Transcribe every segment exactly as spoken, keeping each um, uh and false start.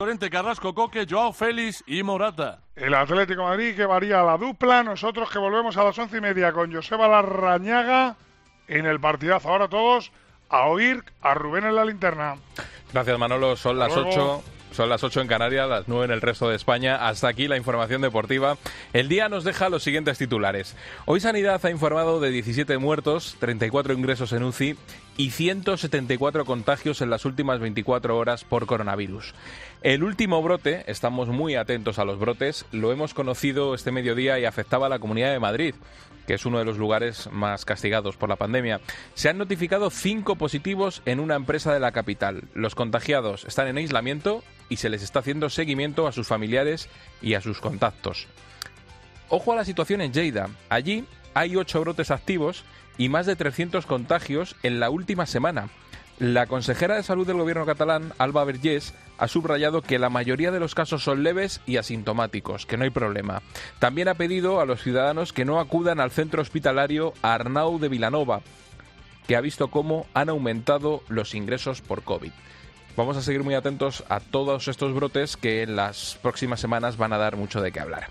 Llorente, Carrasco, Coque, Joao Félix y Morata. El Atlético de Madrid que varía la dupla. Nosotros que volvemos a las once y media con Joseba Larrañaga en el partidazo. Ahora todos a oír a Rubén en la linterna. Gracias, Manolo. Son las Luego. ocho. Son las ocho en Canarias, las nueve en el resto de España. Hasta aquí la información deportiva. El día nos deja los siguientes titulares. Hoy Sanidad ha informado de diecisiete muertos, treinta y cuatro ingresos en U C I y ciento setenta y cuatro contagios en las últimas veinticuatro horas por coronavirus. El último brote, estamos muy atentos a los brotes, lo hemos conocido este mediodía y afectaba a la Comunidad de Madrid, que es uno de los lugares más castigados por la pandemia. Se han notificado cinco positivos en una empresa de la capital. Los contagiados están en aislamiento y se les está haciendo seguimiento a sus familiares y a sus contactos. Ojo a la situación en Lleida. Allí hay ocho brotes activos y más de trescientos contagios en la última semana. La consejera de Salud del Gobierno catalán, Alba Vergés, ha subrayado que la mayoría de los casos son leves y asintomáticos, que no hay problema. También ha pedido a los ciudadanos que no acudan al centro hospitalario Arnau de Vilanova, que ha visto cómo han aumentado los ingresos por COVID. Vamos a seguir muy atentos a todos estos brotes que en las próximas semanas van a dar mucho de qué hablar.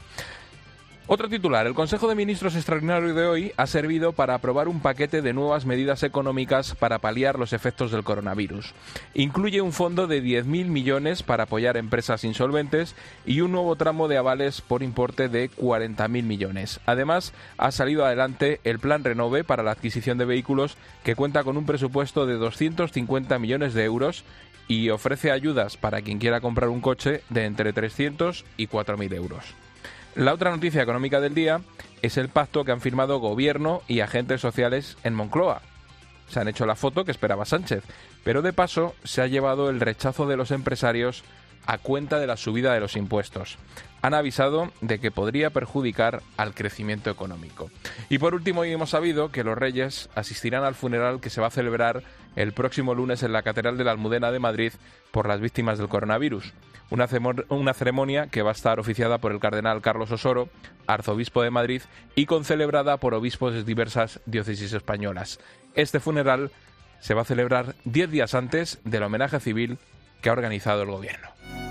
Otro titular. El Consejo de Ministros extraordinario de hoy ha servido para aprobar un paquete de nuevas medidas económicas para paliar los efectos del coronavirus. Incluye un fondo de diez mil millones para apoyar empresas insolventes y un nuevo tramo de avales por importe de cuarenta mil millones. Además, ha salido adelante el Plan Renove para la adquisición de vehículos, que cuenta con un presupuesto de doscientos cincuenta millones de euros y ofrece ayudas para quien quiera comprar un coche de entre trescientos y cuatro mil euros. La otra noticia económica del día es el pacto que han firmado Gobierno y agentes sociales en Moncloa. Se han hecho la foto que esperaba Sánchez, pero de paso se ha llevado el rechazo de los empresarios a cuenta de la subida de los impuestos. Han avisado de que podría perjudicar al crecimiento económico. Y por último, hoy hemos sabido que los Reyes asistirán al funeral que se va a celebrar el próximo lunes en la Catedral de la Almudena de Madrid por las víctimas del coronavirus. Una, una ceremonia que va a estar oficiada por el cardenal Carlos Osoro, arzobispo de Madrid, y concelebrada por obispos de diversas diócesis españolas. Este funeral se va a celebrar diez días antes del homenaje civil que ha organizado el Gobierno.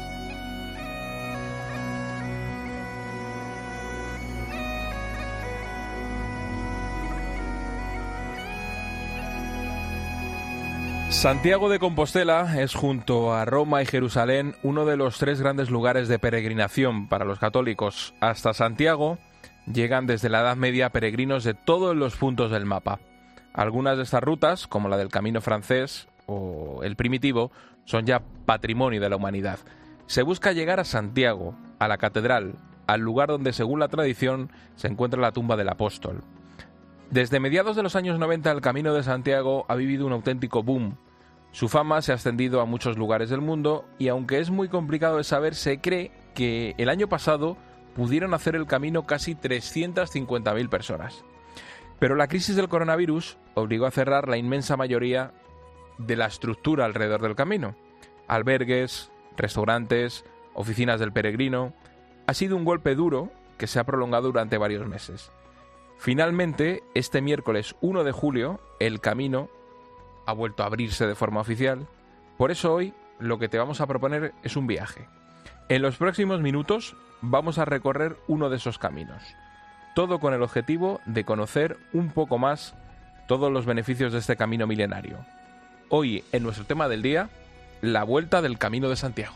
Santiago de Compostela es, junto a Roma y Jerusalén, uno de los tres grandes lugares de peregrinación para los católicos. Hasta Santiago llegan desde la Edad Media peregrinos de todos los puntos del mapa. Algunas de estas rutas, como la del Camino Francés o el Primitivo, son ya patrimonio de la humanidad. Se busca llegar a Santiago, a la catedral, al lugar donde, según la tradición, se encuentra la tumba del apóstol. Desde mediados de los años noventa, el Camino de Santiago ha vivido un auténtico boom. Su fama se ha extendido a muchos lugares del mundo y, aunque es muy complicado de saber, se cree que el año pasado pudieron hacer el camino casi trescientas cincuenta mil personas. Pero la crisis del coronavirus obligó a cerrar la inmensa mayoría de la estructura alrededor del camino. Albergues, restaurantes, oficinas del peregrino. Ha sido un golpe duro que se ha prolongado durante varios meses. Finalmente, este miércoles uno de julio, el camino ha vuelto a abrirse de forma oficial. Por eso hoy lo que te vamos a proponer es un viaje. En los próximos minutos vamos a recorrer uno de esos caminos. Todo con el objetivo de conocer un poco más todos los beneficios de este camino milenario. Hoy, en nuestro tema del día, la vuelta del Camino de Santiago.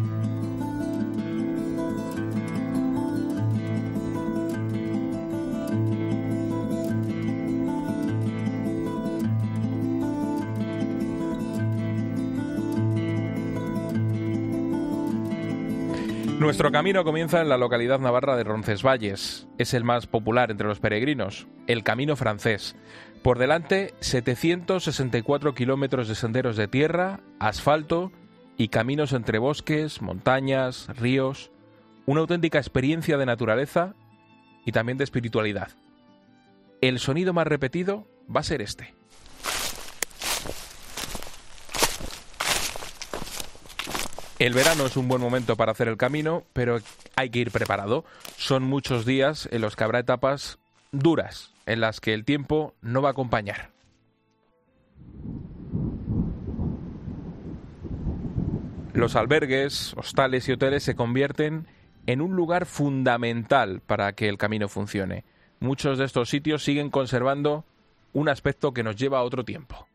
Nuestro camino comienza en la localidad navarra de Roncesvalles. Es el más popular entre los peregrinos, el Camino Francés. Por delante, setecientos sesenta y cuatro kilómetros de senderos de tierra, asfalto y caminos entre bosques, montañas, ríos. Una auténtica experiencia de naturaleza y también de espiritualidad. El sonido más repetido va a ser este. El verano es un buen momento para hacer el camino, pero hay que ir preparado. Son muchos días en los que habrá etapas duras, en las que el tiempo no va a acompañar. Los albergues, hostales y hoteles se convierten en un lugar fundamental para que el camino funcione. Muchos de estos sitios siguen conservando un aspecto que nos lleva a otro tiempo.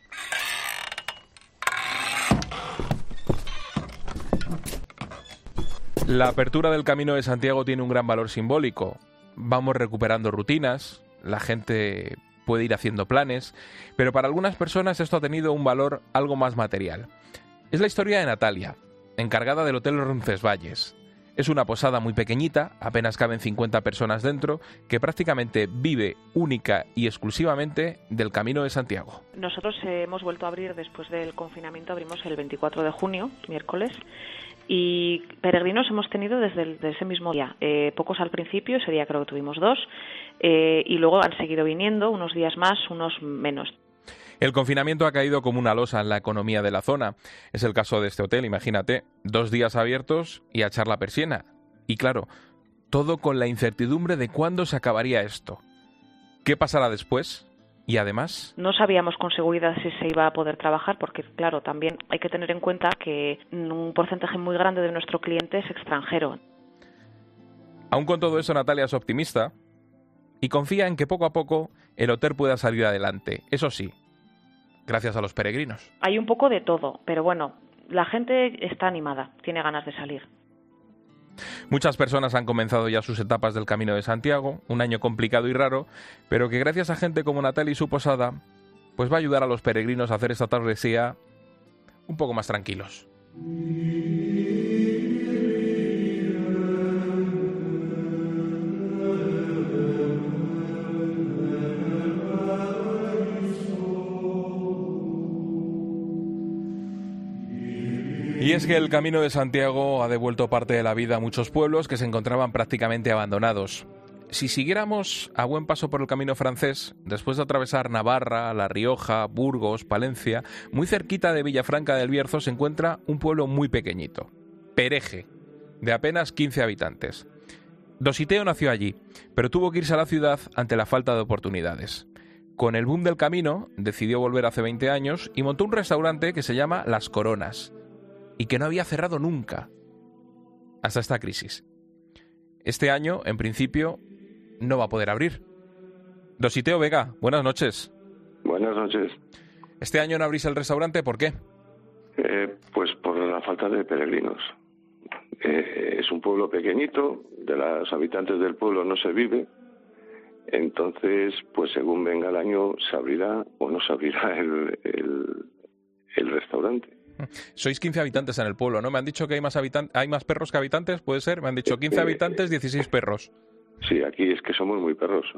La apertura del Camino de Santiago tiene un gran valor simbólico. Vamos recuperando rutinas, la gente puede ir haciendo planes, pero para algunas personas esto ha tenido un valor algo más material. Es la historia de Natalia, encargada del Hotel Roncesvalles. Es una posada muy pequeñita, apenas caben cincuenta personas dentro, que prácticamente vive única y exclusivamente del Camino de Santiago. Nosotros eh, hemos vuelto a abrir después del confinamiento, abrimos el veinticuatro de junio, miércoles, y peregrinos hemos tenido desde, el, desde ese mismo día. Eh, pocos al principio, ese día creo que tuvimos dos, eh, y luego han seguido viniendo, unos días más, unos menos. El confinamiento ha caído como una losa en la economía de la zona. Es el caso de este hotel, imagínate, dos días abiertos y a echar la persiana. Y claro, todo con la incertidumbre de cuándo se acabaría esto. ¿Qué pasará después? Y además... No sabíamos con seguridad si se iba a poder trabajar porque, claro, también hay que tener en cuenta que un porcentaje muy grande de nuestro cliente es extranjero. Aún con todo eso, Natalia es optimista y confía en que poco a poco el hotel pueda salir adelante. Eso sí, gracias a los peregrinos. Hay un poco de todo, pero bueno, la gente está animada, tiene ganas de salir. Muchas personas han comenzado ya sus etapas del Camino de Santiago, un año complicado y raro, pero que gracias a gente como Natalia y su posada, pues va a ayudar a los peregrinos a hacer esta travesía un poco más tranquilos. Y es que el Camino de Santiago ha devuelto parte de la vida a muchos pueblos que se encontraban prácticamente abandonados. Si siguiéramos a buen paso por el camino francés, después de atravesar Navarra, La Rioja, Burgos, Palencia, muy cerquita de Villafranca del Bierzo se encuentra un pueblo muy pequeñito, Pereje, de apenas quince habitantes. Dositeo nació allí, pero tuvo que irse a la ciudad ante la falta de oportunidades. Con el boom del camino, decidió volver hace veinte años y montó un restaurante que se llama Las Coronas, y que no había cerrado nunca, hasta esta crisis. Este año, en principio, no va a poder abrir. Dositeo Vega, buenas noches. Buenas noches. Este año no abrís el restaurante, ¿por qué? Eh, pues por la falta de peregrinos. Eh, es un pueblo pequeñito, de los habitantes del pueblo no se vive, entonces, pues según venga el año, se abrirá o no se abrirá el, el, el restaurante. Sois quince habitantes en el pueblo, ¿no? Me han dicho que hay más habitan- hay más perros que habitantes, ¿puede ser? Me han dicho quince habitantes, dieciséis perros. Sí, aquí es que somos muy perrosos.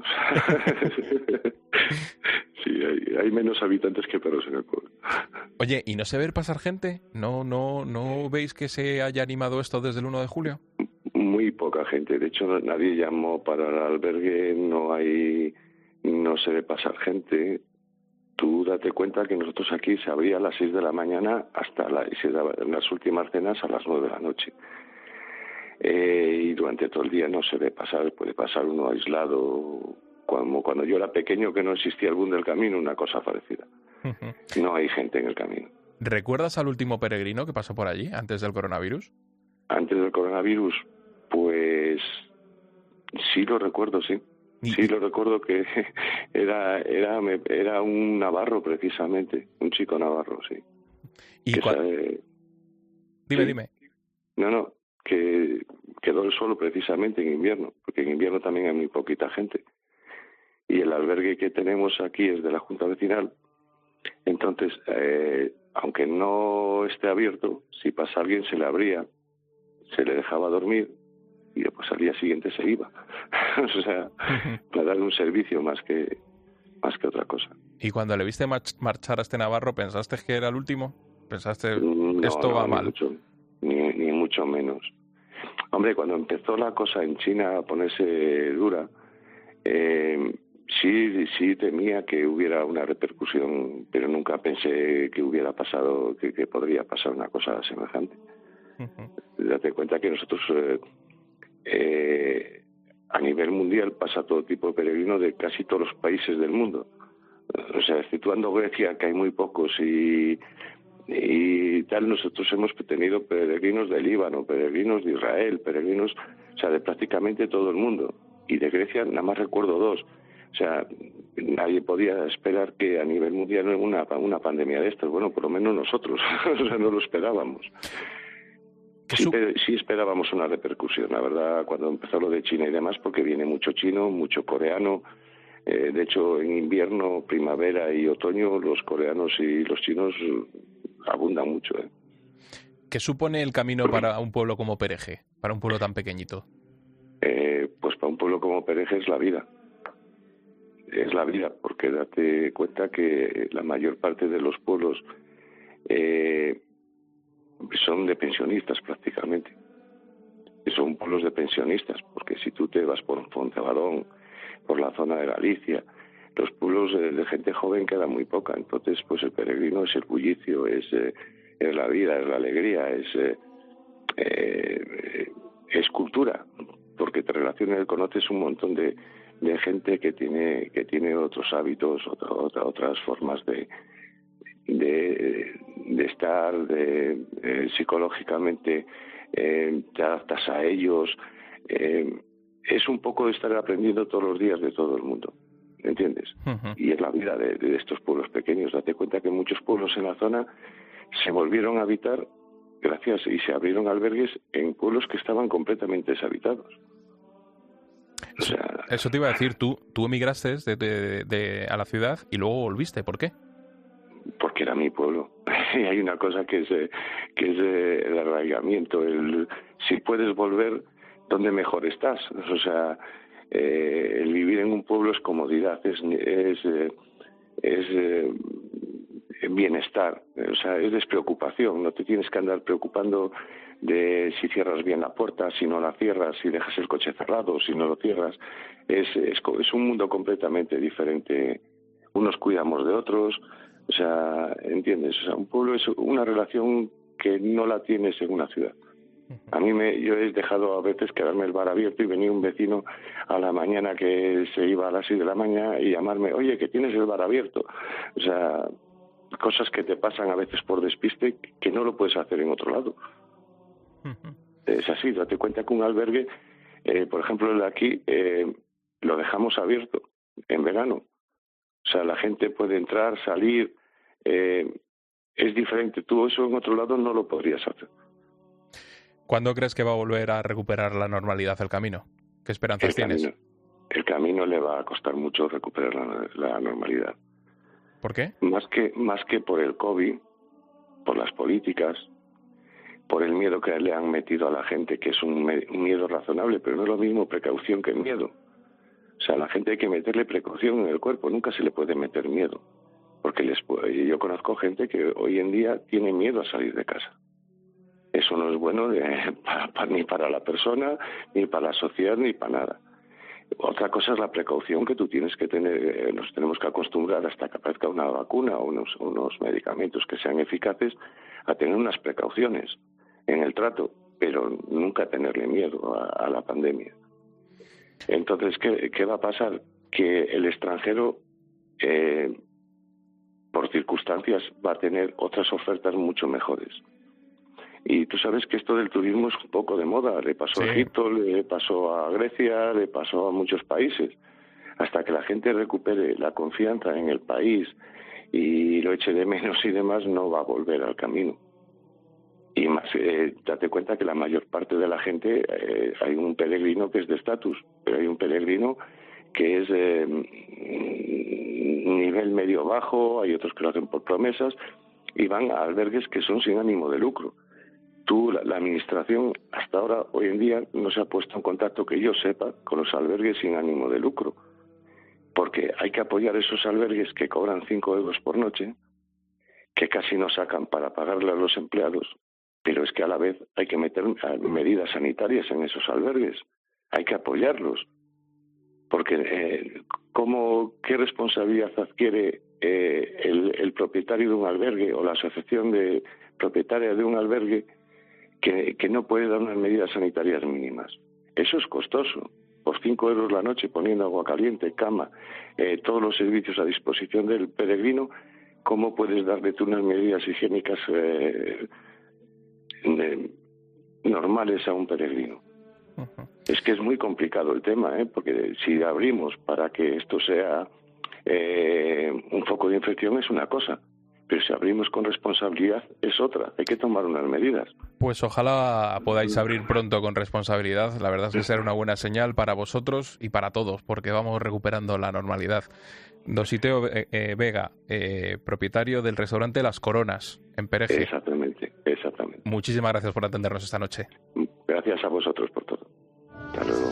Sí, hay, hay menos habitantes que perros en el pueblo. Oye, ¿y no se ve pasar gente? ¿No, no, no veis que se haya animado esto desde el uno de julio? Muy poca gente. De hecho, nadie llamó para el albergue, no hay, no se ve pasar gente. Tú date cuenta que nosotros aquí se abría a las seis de la mañana hasta la, y se daba en las últimas cenas a las nueve de la noche. Eh, y durante todo el día no se ve pasar, puede pasar uno aislado, como cuando yo era pequeño que no existía el boom del camino, una cosa parecida. Uh-huh. No hay gente en el camino. ¿Recuerdas al último peregrino que pasó por allí, antes del coronavirus? Antes del coronavirus, pues sí lo recuerdo, sí. Sí, lo recuerdo que era era era un navarro precisamente, un chico navarro, sí. ¿Y cuál? Sabe... Dime, sí. dime. No, no, que quedó él solo precisamente en invierno, porque en invierno también hay muy poquita gente. Y el albergue que tenemos aquí es de la Junta Vecinal, entonces, eh, aunque no esté abierto, si pasa alguien se le abría, se le dejaba dormir, y después al día siguiente se iba. O sea, para darle un servicio más que más que otra cosa. ¿Y cuando le viste marchar a este navarro, pensaste que era el último? ¿Pensaste, no, esto no, va ni mal? Mucho, ni, ni mucho menos. Hombre, cuando empezó la cosa en China a ponerse dura, eh, sí, sí temía que hubiera una repercusión, pero nunca pensé que hubiera pasado, que, que podría pasar una cosa semejante. Uh-huh. Date cuenta que nosotros... Eh, Eh, a nivel mundial pasa todo tipo de peregrinos de casi todos los países del mundo. O sea, exceptuando Grecia, que hay muy pocos, y, y tal. Nosotros hemos tenido peregrinos del Líbano, peregrinos de Israel, peregrinos, o sea, de prácticamente todo el mundo. Y de Grecia nada más recuerdo dos. O sea, nadie podía esperar que a nivel mundial una, una pandemia de estas. Bueno, por lo menos nosotros, o sea, no lo esperábamos. Sí, sí esperábamos una repercusión, la verdad, cuando empezó lo de China y demás, porque viene mucho chino, mucho coreano. Eh, de hecho, en invierno, primavera y otoño, los coreanos y los chinos abundan mucho. ¿eh? ¿Qué supone el camino para un pueblo como Pereje, para un pueblo tan pequeñito? Eh, pues para un pueblo como Pereje es la vida. Es la vida, porque date cuenta que la mayor parte de los pueblos eh, son de pensionistas prácticamente. Son pueblos de pensionistas, porque si tú te vas por Fontevarón, por la zona de Galicia, los pueblos de, de gente joven queda muy poca. Entonces, pues el peregrino es el bullicio, es, eh, es la vida, es la alegría, es, eh, eh, es cultura, porque te relacionas y conoces un montón de, de gente que tiene que tiene otros hábitos, otra, otra, otras formas de de, de estar, de, de psicológicamente eh, te adaptas a ellos. Eh, es un poco de estar aprendiendo todos los días de todo el mundo, ¿entiendes? Uh-huh. Y es la vida de, de estos pueblos pequeños. Date cuenta que muchos pueblos en la zona se volvieron a habitar gracias y se abrieron albergues en pueblos que estaban completamente deshabitados. O sea, eso te iba a decir, tú tú emigraste de, de, de, a la ciudad y luego volviste, ¿por qué? Porque era mi pueblo. Y hay una cosa que es, que es el arraigamiento, el si puedes volver, ¿dónde mejor estás? O sea, eh, el vivir en un pueblo es comodidad, es, es, es eh, bienestar, o sea, es despreocupación, no te tienes que andar preocupando de si cierras bien la puerta, si no la cierras, si dejas el coche cerrado, si no lo cierras. Es, es, es un mundo completamente diferente. Unos cuidamos de otros, o sea, ¿entiendes? O sea, un pueblo es una relación que no la tienes en una ciudad. A mí me, yo he dejado a veces quedarme el bar abierto y venía un vecino a la mañana que se iba a las seis de la mañana y llamarme, oye, que tienes el bar abierto. O sea, cosas que te pasan a veces por despiste que no lo puedes hacer en otro lado. Uh-huh. Es así, date cuenta que un albergue, eh, por ejemplo el de aquí, eh, lo dejamos abierto en verano. O sea, la gente puede entrar, salir, eh, es diferente. Tú eso en otro lado no lo podrías hacer. ¿Cuándo crees que va a volver a recuperar la normalidad el camino? ¿Qué esperanzas el tienes? Camino, el camino le va a costar mucho recuperar la, la normalidad. ¿Por qué? Más que, más que por el COVID, por las políticas, por el miedo que le han metido a la gente, que es un, me, un miedo razonable, pero no es lo mismo precaución que miedo. O sea, a la gente hay que meterle precaución en el cuerpo, nunca se le puede meter miedo. Porque les, yo conozco gente que hoy en día tiene miedo a salir de casa. Eso no es bueno de, para, para, ni para la persona, ni para la sociedad, ni para nada. Otra cosa es la precaución que tú tienes que tener. Eh, nos tenemos que acostumbrar hasta que aparezca una vacuna o unos, unos medicamentos que sean eficaces a tener unas precauciones en el trato, pero nunca tenerle miedo a, a la pandemia. Entonces, ¿qué, qué va a pasar? Que el extranjero, eh, por circunstancias, va a tener otras ofertas mucho mejores. Y tú sabes que esto del turismo es un poco de moda. Le pasó sí. a Egipto, le pasó a Grecia, le pasó a muchos países. Hasta que la gente recupere la confianza en el país y lo eche de menos y demás, no va a volver al camino. Y más, eh, date cuenta que la mayor parte de la gente, eh, hay un peregrino que es de estatus, pero hay un peregrino que es eh, nivel medio bajo, hay otros que lo hacen por promesas y van a albergues que son sin ánimo de lucro. Tú, la, la administración, hasta ahora, hoy en día, no se ha puesto en contacto, que yo sepa, con los albergues sin ánimo de lucro, porque hay que apoyar esos albergues que cobran cinco euros por noche, que casi no sacan para pagarle a los empleados. Pero es que a la vez hay que meter medidas sanitarias en esos albergues. Hay que apoyarlos. Porque eh, ¿cómo, ¿qué responsabilidad adquiere eh, el, el propietario de un albergue o la asociación de propietaria de un albergue que, que no puede dar unas medidas sanitarias mínimas? Eso es costoso. Por cinco euros la noche, poniendo agua caliente, cama, eh, todos los servicios a disposición del peregrino, ¿cómo puedes darle tú unas medidas higiénicas eh, eh, normales a un peregrino? Uh-huh. Es que es muy complicado el tema, ¿eh? Porque si abrimos para que esto sea eh, un foco de infección es una cosa, pero si abrimos con responsabilidad es otra. Hay que tomar unas medidas. Pues ojalá podáis abrir pronto con responsabilidad. La verdad es que será una buena señal para vosotros y para todos, porque vamos recuperando la normalidad. Dositeo eh, Vega, eh, propietario del restaurante Las Coronas, en Pereje. Exactamente, exactamente. Muchísimas gracias por atendernos esta noche. Gracias a vosotros por todo. Hasta luego.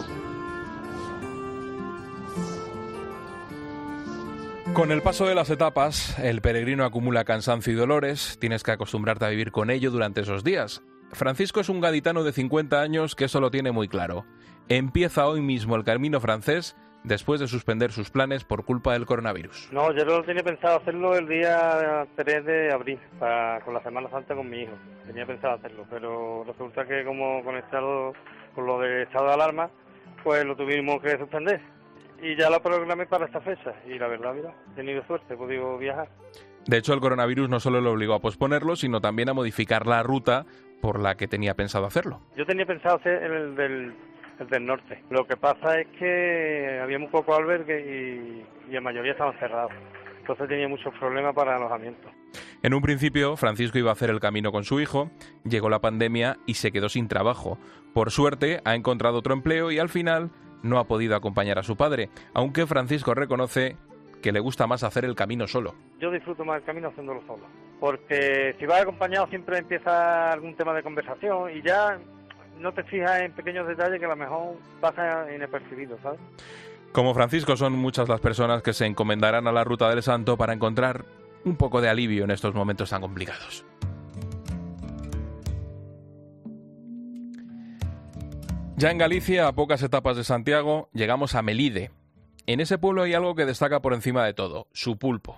Con el paso de las etapas, el peregrino acumula cansancio y dolores, tienes que acostumbrarte a vivir con ello durante esos días. Francisco es un gaditano de cincuenta años que eso lo tiene muy claro. Empieza hoy mismo el camino francés después de suspender sus planes por culpa del coronavirus. No, yo no tenía pensado hacerlo el día tres de abril, para, con la Semana Santa con mi hijo. Tenía pensado hacerlo, pero resulta que como con, estado, con lo del estado de alarma, pues lo tuvimos que suspender. Y ya lo programé para esta fecha, y la verdad, mira, he tenido suerte, he podido viajar. De hecho, el coronavirus no solo lo obligó a posponerlo, sino también a modificar la ruta por la que tenía pensado hacerlo. Yo tenía pensado hacer el del, el del norte. Lo que pasa es que había muy poco albergue y, y la mayoría estaban cerrados. Entonces tenía muchos problemas para alojamiento. En un principio, Francisco iba a hacer el camino con su hijo, llegó la pandemia y se quedó sin trabajo. Por suerte, ha encontrado otro empleo y al final no ha podido acompañar a su padre, aunque Francisco reconoce que le gusta más hacer el camino solo. Yo disfruto más el camino haciéndolo solo, porque si vas acompañado siempre empieza algún tema de conversación y ya no te fijas en pequeños detalles que a lo mejor pasa inapercibido, ¿sabes? Como Francisco, son muchas las personas que se encomendarán a la Ruta del Santo para encontrar un poco de alivio en estos momentos tan complicados. Ya en Galicia, a pocas etapas de Santiago, llegamos a Melide. En ese pueblo hay algo que destaca por encima de todo, su pulpo.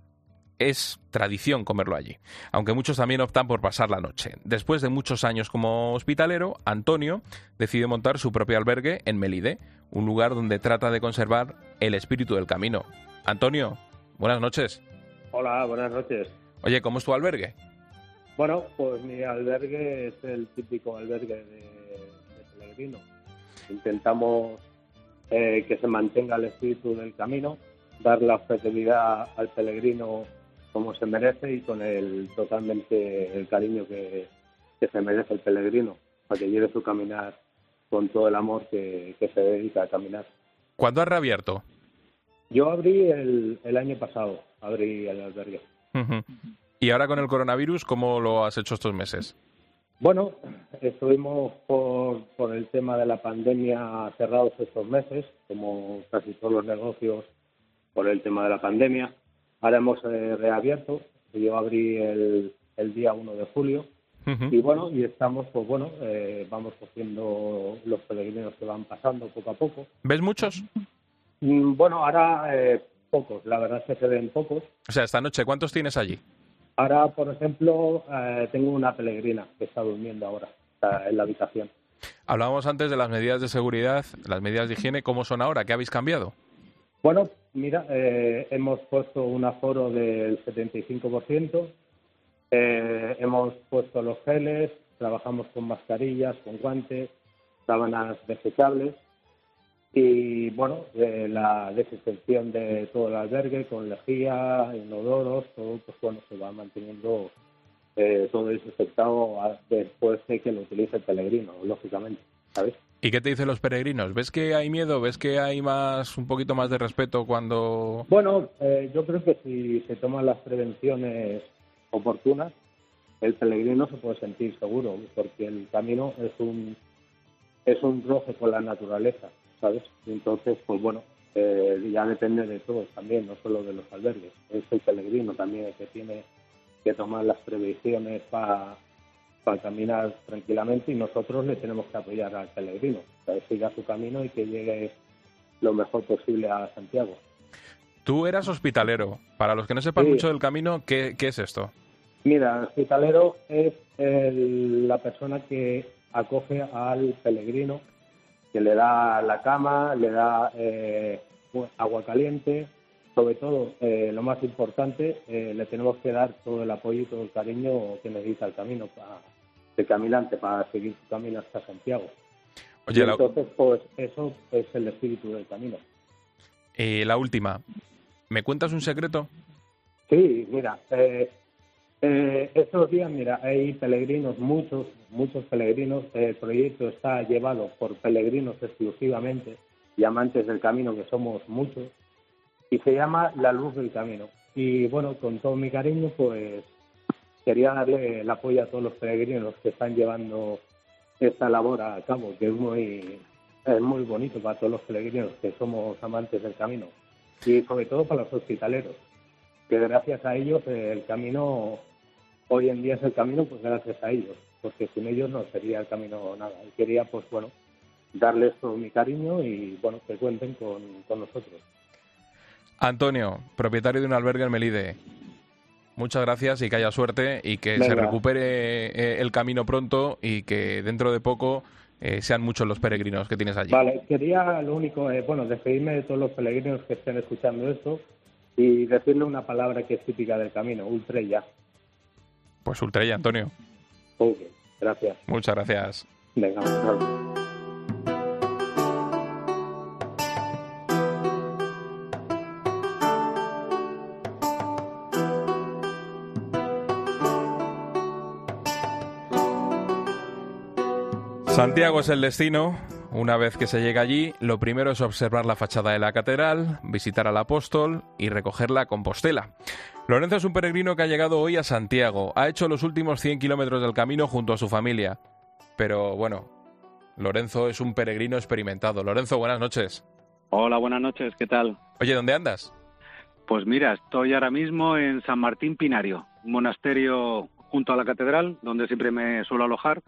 Es tradición comerlo allí, aunque muchos también optan por pasar la noche. Después de muchos años como hospitalero, Antonio decide montar su propio albergue en Melide, un lugar donde trata de conservar el espíritu del camino. Antonio, buenas noches. Hola, buenas noches. Oye, ¿cómo es tu albergue? Bueno, pues mi albergue es el típico albergue de, de peregrino. Intentamos eh, que se mantenga el espíritu del camino, dar la hospitalidad al peregrino como se merece y con el totalmente el cariño que, que se merece el peregrino, para que lleve su caminar con todo el amor que, que se dedica a caminar. ¿Cuándo has reabierto? Yo abrí el, el año pasado, abrí el albergue. Uh-huh. ¿Y ahora con el coronavirus, cómo lo has hecho estos meses? Bueno, estuvimos por, por el tema de la pandemia cerrados estos meses, como casi todos los negocios por el tema de la pandemia. Ahora hemos eh, reabierto, yo abrí el, el día uno de julio. Uh-huh. Y bueno, y estamos, pues bueno, eh, vamos cogiendo los peregrinos que van pasando poco a poco. ¿Ves muchos? Mm, bueno, ahora eh, pocos, la verdad es que se ven pocos. O sea, esta noche, ¿cuántos tienes allí? Ahora, por ejemplo, eh, tengo una peregrina que está durmiendo ahora, está en la habitación. Hablábamos antes de las medidas de seguridad, las medidas de higiene, ¿cómo son ahora? ¿Qué habéis cambiado? Bueno, mira, eh, hemos puesto un aforo del setenta y cinco por ciento, eh, hemos puesto los geles, trabajamos con mascarillas, con guantes, sábanas desechables y, bueno, eh, la desinfección de todo el albergue con lejía, inodoros, todo, pues bueno, se va manteniendo eh, todo desinfectado después de que lo utilice el peregrino, lógicamente, ¿sabes? ¿Y qué te dicen los peregrinos? ¿Ves que hay miedo? ¿Ves que hay más un poquito más de respeto cuando...? Bueno, eh, yo creo que si se toman las prevenciones oportunas, el peregrino se puede sentir seguro, porque el camino es un es un roce con la naturaleza, ¿sabes? Entonces, pues bueno, eh, ya depende de todos también, no solo de los albergues. Es el peregrino también el que tiene que tomar las previsiones para... para caminar tranquilamente y nosotros le tenemos que apoyar al peregrino, para que siga su camino y que llegue lo mejor posible a Santiago. Tú eras hospitalero. Para los que no sepan sí. mucho del camino, ¿qué, qué es esto? Mira, el hospitalero es el, la persona que acoge al peregrino, que le da la cama, le da eh, agua caliente, sobre todo, eh, lo más importante, eh, le tenemos que dar todo el apoyo y todo el cariño que necesita el camino para el caminante para seguir su camino hasta Santiago. Oye, y la... entonces, pues eso es el espíritu del camino. Eh, la última, ¿me cuentas un secreto? Sí, mira, eh, eh, estos días, mira, hay peregrinos, muchos, muchos peregrinos. El proyecto está llevado por peregrinos exclusivamente y amantes del camino, que somos muchos, y se llama La Luz del Camino. Y bueno, con todo mi cariño, pues quería darle el apoyo a todos los peregrinos que están llevando esta labor a cabo, que es muy, es muy bonito para todos los peregrinos que somos amantes del camino, y sobre todo para los hospitaleros, que gracias a ellos eh, el camino, hoy en día es el camino, pues gracias a ellos, porque sin ellos no sería el camino nada. Y quería, pues bueno, darles todo mi cariño y bueno, que cuenten con, con nosotros. Antonio, propietario de un albergue en Melide, muchas gracias y que haya suerte y que Venga. se recupere eh, el camino pronto y que dentro de poco eh, sean muchos los peregrinos que tienes allí. Vale, quería lo único, eh, bueno, despedirme de todos los peregrinos que estén escuchando esto y decirle una palabra que es típica del camino, ultrella. Pues ultrella, Antonio. Ok, gracias. Muchas gracias. Venga, gracias. Santiago es el destino. Una vez que se llega allí, lo primero es observar la fachada de la catedral, visitar al apóstol y recoger la Compostela. Lorenzo es un peregrino que ha llegado hoy a Santiago. Ha hecho los últimos cien kilómetros del camino junto a su familia. Pero bueno, Lorenzo es un peregrino experimentado. Lorenzo, buenas noches. Hola, buenas noches, ¿qué tal? Oye, ¿dónde andas? Pues mira, estoy ahora mismo en San Martín Pinario, un monasterio junto a la catedral, donde siempre me suelo alojar.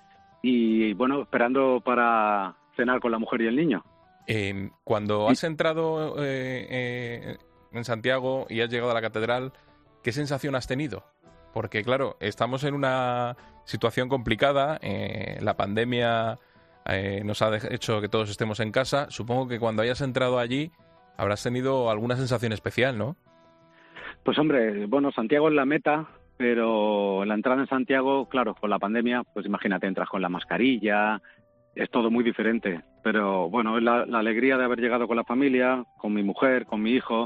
Y bueno, esperando para cenar con la mujer y el niño. Eh, cuando has entrado eh, eh, en Santiago y has llegado a la catedral, ¿qué sensación has tenido? Porque claro, estamos en una situación complicada, eh, la pandemia eh, nos ha hecho que todos estemos en casa. Supongo que cuando hayas entrado allí habrás tenido alguna sensación especial, ¿no? Pues hombre, bueno, Santiago es la meta, pero la entrada en Santiago, claro, con la pandemia, pues imagínate, entras con la mascarilla, es todo muy diferente. Pero bueno, es la, la alegría de haber llegado con la familia, con mi mujer, con mi hijo,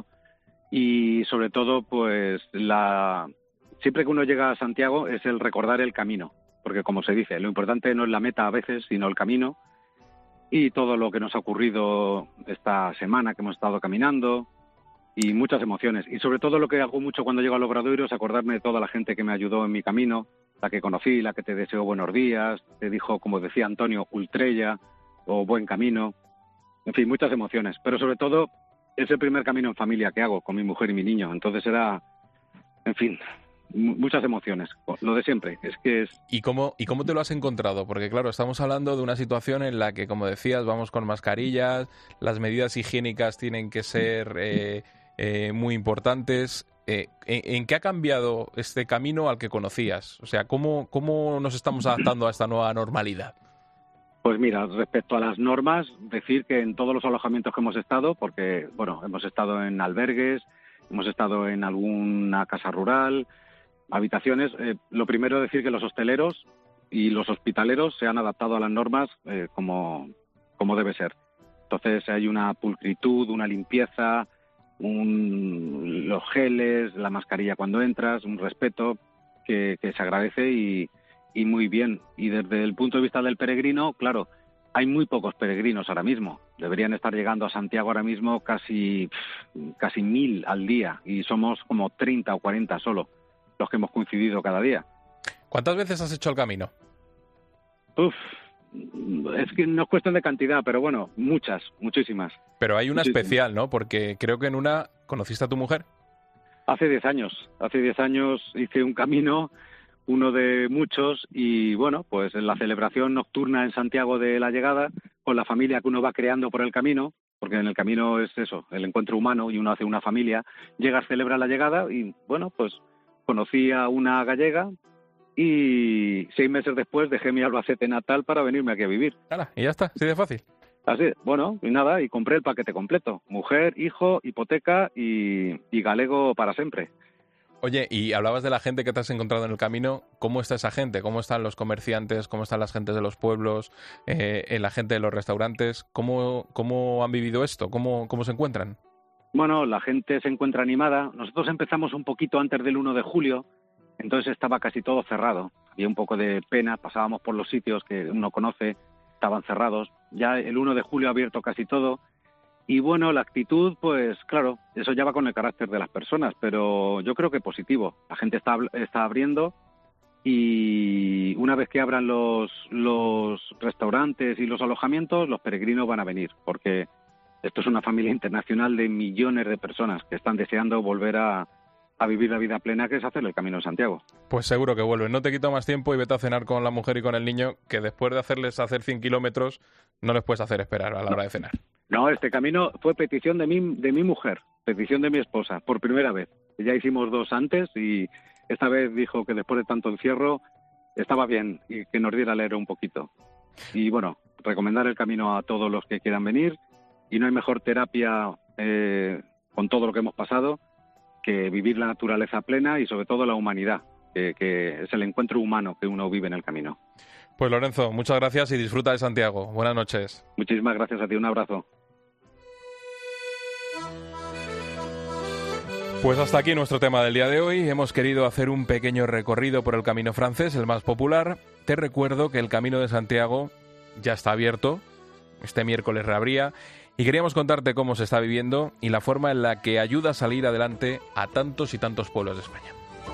y sobre todo, pues la siempre que uno llega a Santiago es el recordar el camino, porque como se dice, lo importante no es la meta a veces, sino el camino, y todo lo que nos ha ocurrido esta semana que hemos estado caminando, y muchas emociones. Y sobre todo lo que hago mucho cuando llego al Obradoiro es acordarme de toda la gente que me ayudó en mi camino, la que conocí, la que te deseó buenos días, te dijo, como decía Antonio, ultrella o buen camino. En fin, muchas emociones. Pero sobre todo es el primer camino en familia que hago con mi mujer y mi niño. Entonces era, en fin, muchas emociones. Lo de siempre. Es que es... ¿Y cómo, ¿Y cómo te lo has encontrado? Porque claro, estamos hablando de una situación en la que, como decías, vamos con mascarillas, las medidas higiénicas tienen que ser... Eh, Eh, muy importantes. Eh, ¿en, ¿En qué ha cambiado este camino al que conocías? O sea, ¿cómo, cómo nos estamos adaptando a esta nueva normalidad? Pues mira, respecto a las normas, decir que en todos los alojamientos que hemos estado, porque, bueno, hemos estado en albergues, hemos estado en alguna casa rural, habitaciones, eh, lo primero decir que los hosteleros y los hospitaleros se han adaptado a las normas eh, como, como debe ser. Entonces hay una pulcritud, una limpieza... Un, los geles, la mascarilla cuando entras, un respeto que, que se agradece y, y muy bien. Y desde el punto de vista del peregrino, claro, hay muy pocos peregrinos ahora mismo. Deberían estar llegando a Santiago ahora mismo casi, casi mil al día y somos como treinta o cuarenta solo los que hemos coincidido cada día. ¿Cuántas veces has hecho el camino? Uf, es que no es cuestión de cantidad, pero bueno, muchas, muchísimas. Pero hay una muchísimas. especial, ¿no? Porque creo que en una conociste a tu mujer. Hace diez años, hace diez años hice un camino, uno de muchos, y bueno, pues en la celebración nocturna en Santiago de la llegada, con la familia que uno va creando por el camino, porque en el camino es eso, el encuentro humano, y uno hace una familia, llegas, celebras la llegada, y bueno, pues conocí a una gallega, y seis meses después dejé mi Albacete natal para venirme aquí a vivir. ¡Hala! Y ya está, así de fácil. Así, bueno, y nada, y compré el paquete completo. Mujer, hijo, hipoteca y, y galego para siempre. Oye, y hablabas de la gente que te has encontrado en el camino. ¿Cómo está esa gente? ¿Cómo están los comerciantes? ¿Cómo están las gentes de los pueblos? Eh, ¿La gente de los restaurantes? ¿Cómo, cómo han vivido esto? ¿Cómo, cómo se encuentran? Bueno, la gente se encuentra animada. Nosotros empezamos un poquito antes del uno de julio, entonces estaba casi todo cerrado. Había un poco de pena, pasábamos por los sitios que uno conoce, estaban cerrados. Ya el uno de julio ha abierto casi todo. Y bueno, la actitud, pues claro, eso ya va con el carácter de las personas, pero yo creo que positivo. La gente está, está abriendo y una vez que abran los, los restaurantes y los alojamientos, los peregrinos van a venir, porque esto es una familia internacional de millones de personas que están deseando volver a, a vivir la vida plena, que es hacer el Camino de Santiago. Pues seguro que vuelven. No te quito más tiempo y vete a cenar con la mujer y con el niño, que después de hacerles hacer cien kilómetros, no les puedes hacer esperar a la hora de cenar. No, este camino fue petición de mi, de mi mujer, petición de mi esposa, por primera vez. Ya hicimos dos antes y esta vez dijo que después de tanto encierro estaba bien y que nos diera a leer un poquito. Y bueno, recomendar el camino a todos los que quieran venir, y no hay mejor terapia eh, con todo lo que hemos pasado que vivir la naturaleza plena y sobre todo la humanidad, que, que es el encuentro humano que uno vive en el camino. Pues Lorenzo, muchas gracias y disfruta de Santiago. Buenas noches. Muchísimas gracias a ti, un abrazo. Pues hasta aquí nuestro tema del día de hoy. Hemos querido hacer un pequeño recorrido por el camino francés, el más popular. Te recuerdo que el Camino de Santiago ya está abierto. Este miércoles reabría. Y queríamos contarte cómo se está viviendo y la forma en la que ayuda a salir adelante a tantos y tantos pueblos de España.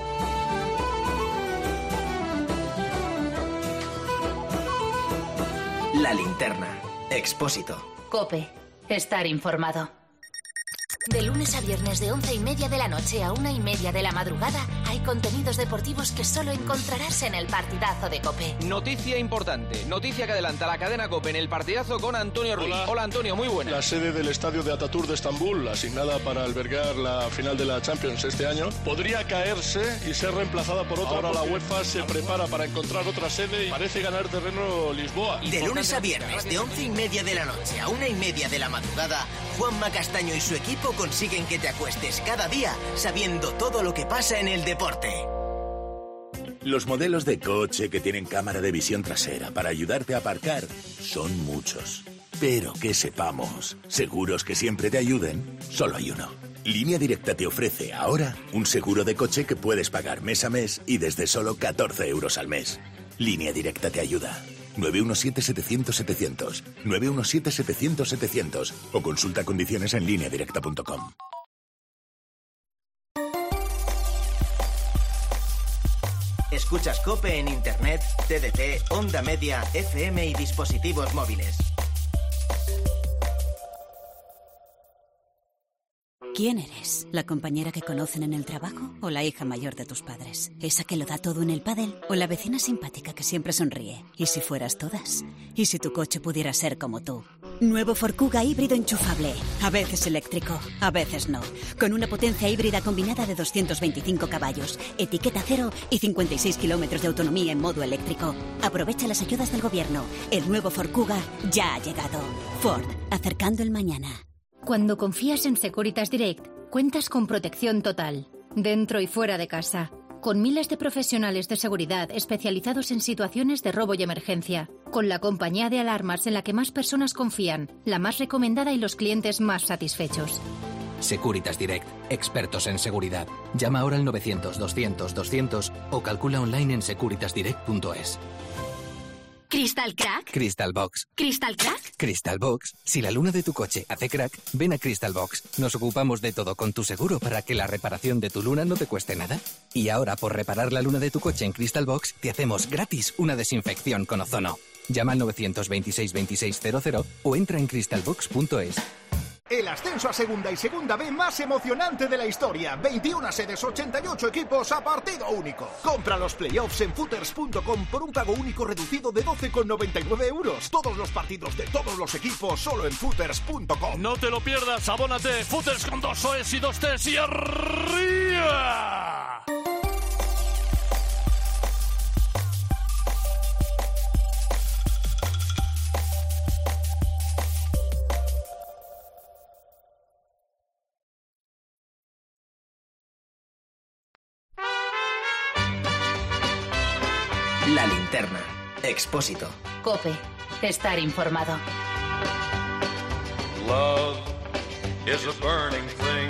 La linterna. Expósito. COPE. Estar informado. De lunes a viernes de once y media de la noche a una y media de la madrugada hay contenidos deportivos que solo encontrarás en el partidazo de COPE. Noticia importante, noticia que adelanta la cadena COPE en el partidazo con Antonio Ruiz. Hola, Hola Antonio, muy buena. La sede del estadio de Ataturk de Estambul, asignada para albergar la final de la Champions este año, podría caerse y ser reemplazada por otra. Ahora la UEFA se prepara para encontrar otra sede y parece ganar terreno Lisboa. De lunes a viernes de once y media de la noche a una y media de la madrugada, Juanma Castaño y su equipo consiguen que te acuestes cada día sabiendo todo lo que pasa en el deporte. Los modelos de coche que tienen cámara de visión trasera para ayudarte a aparcar son muchos. Pero que sepamos, seguros que siempre te ayuden, solo hay uno. Línea Directa te ofrece ahora un seguro de coche que puedes pagar mes a mes y desde solo catorce euros al mes. Línea Directa te ayuda. nueve uno siete, setecientos, setecientos. nueve uno siete, setecientos, setecientos. O consulta condiciones en línea directa punto com. Escuchas COPE en Internet, T D T, Onda Media, F M y dispositivos móviles. ¿Quién eres? ¿La compañera que conocen en el trabajo o la hija mayor de tus padres? ¿Esa que lo da todo en el pádel o la vecina simpática que siempre sonríe? ¿Y si fueras todas? ¿Y si tu coche pudiera ser como tú? Nuevo Ford Kuga híbrido enchufable. A veces eléctrico, a veces no. Con una potencia híbrida combinada de doscientos veinticinco caballos, etiqueta cero y cincuenta y seis kilómetros de autonomía en modo eléctrico. Aprovecha las ayudas del gobierno. El nuevo Ford Kuga ya ha llegado. Ford, acercando el mañana. Cuando confías en Securitas Direct, cuentas con protección total, dentro y fuera de casa, con miles de profesionales de seguridad especializados en situaciones de robo y emergencia, con la compañía de alarmas en la que más personas confían, la más recomendada y los clientes más satisfechos. Securitas Direct, expertos en seguridad. Llama ahora al novecientos, doscientos, doscientos o calcula online en securitas direct punto es. ¿Crystal Crack? Crystal Box. ¿Crystal Crack? Crystal Box. Si la luna de tu coche hace crack, ven a Crystal Box. Nos ocupamos de todo con tu seguro para que la reparación de tu luna no te cueste nada. Y ahora, por reparar la luna de tu coche en Crystal Box, te hacemos gratis una desinfección con ozono. Llama al novecientos veintiséis, veintiséis cero cero o entra en crystal box punto es. El ascenso a Segunda y Segunda B más emocionante de la historia. veintiuna sedes, ochenta y ocho equipos a partido único. Compra los playoffs en footers punto com por un pago único reducido de doce con noventa y nueve euros. Todos los partidos de todos los equipos solo en footers punto com. No te lo pierdas, abónate. Footers con dos O Es y dos Ts y arriba. Expósito. COPE. Estar informado. Love is a burning thing,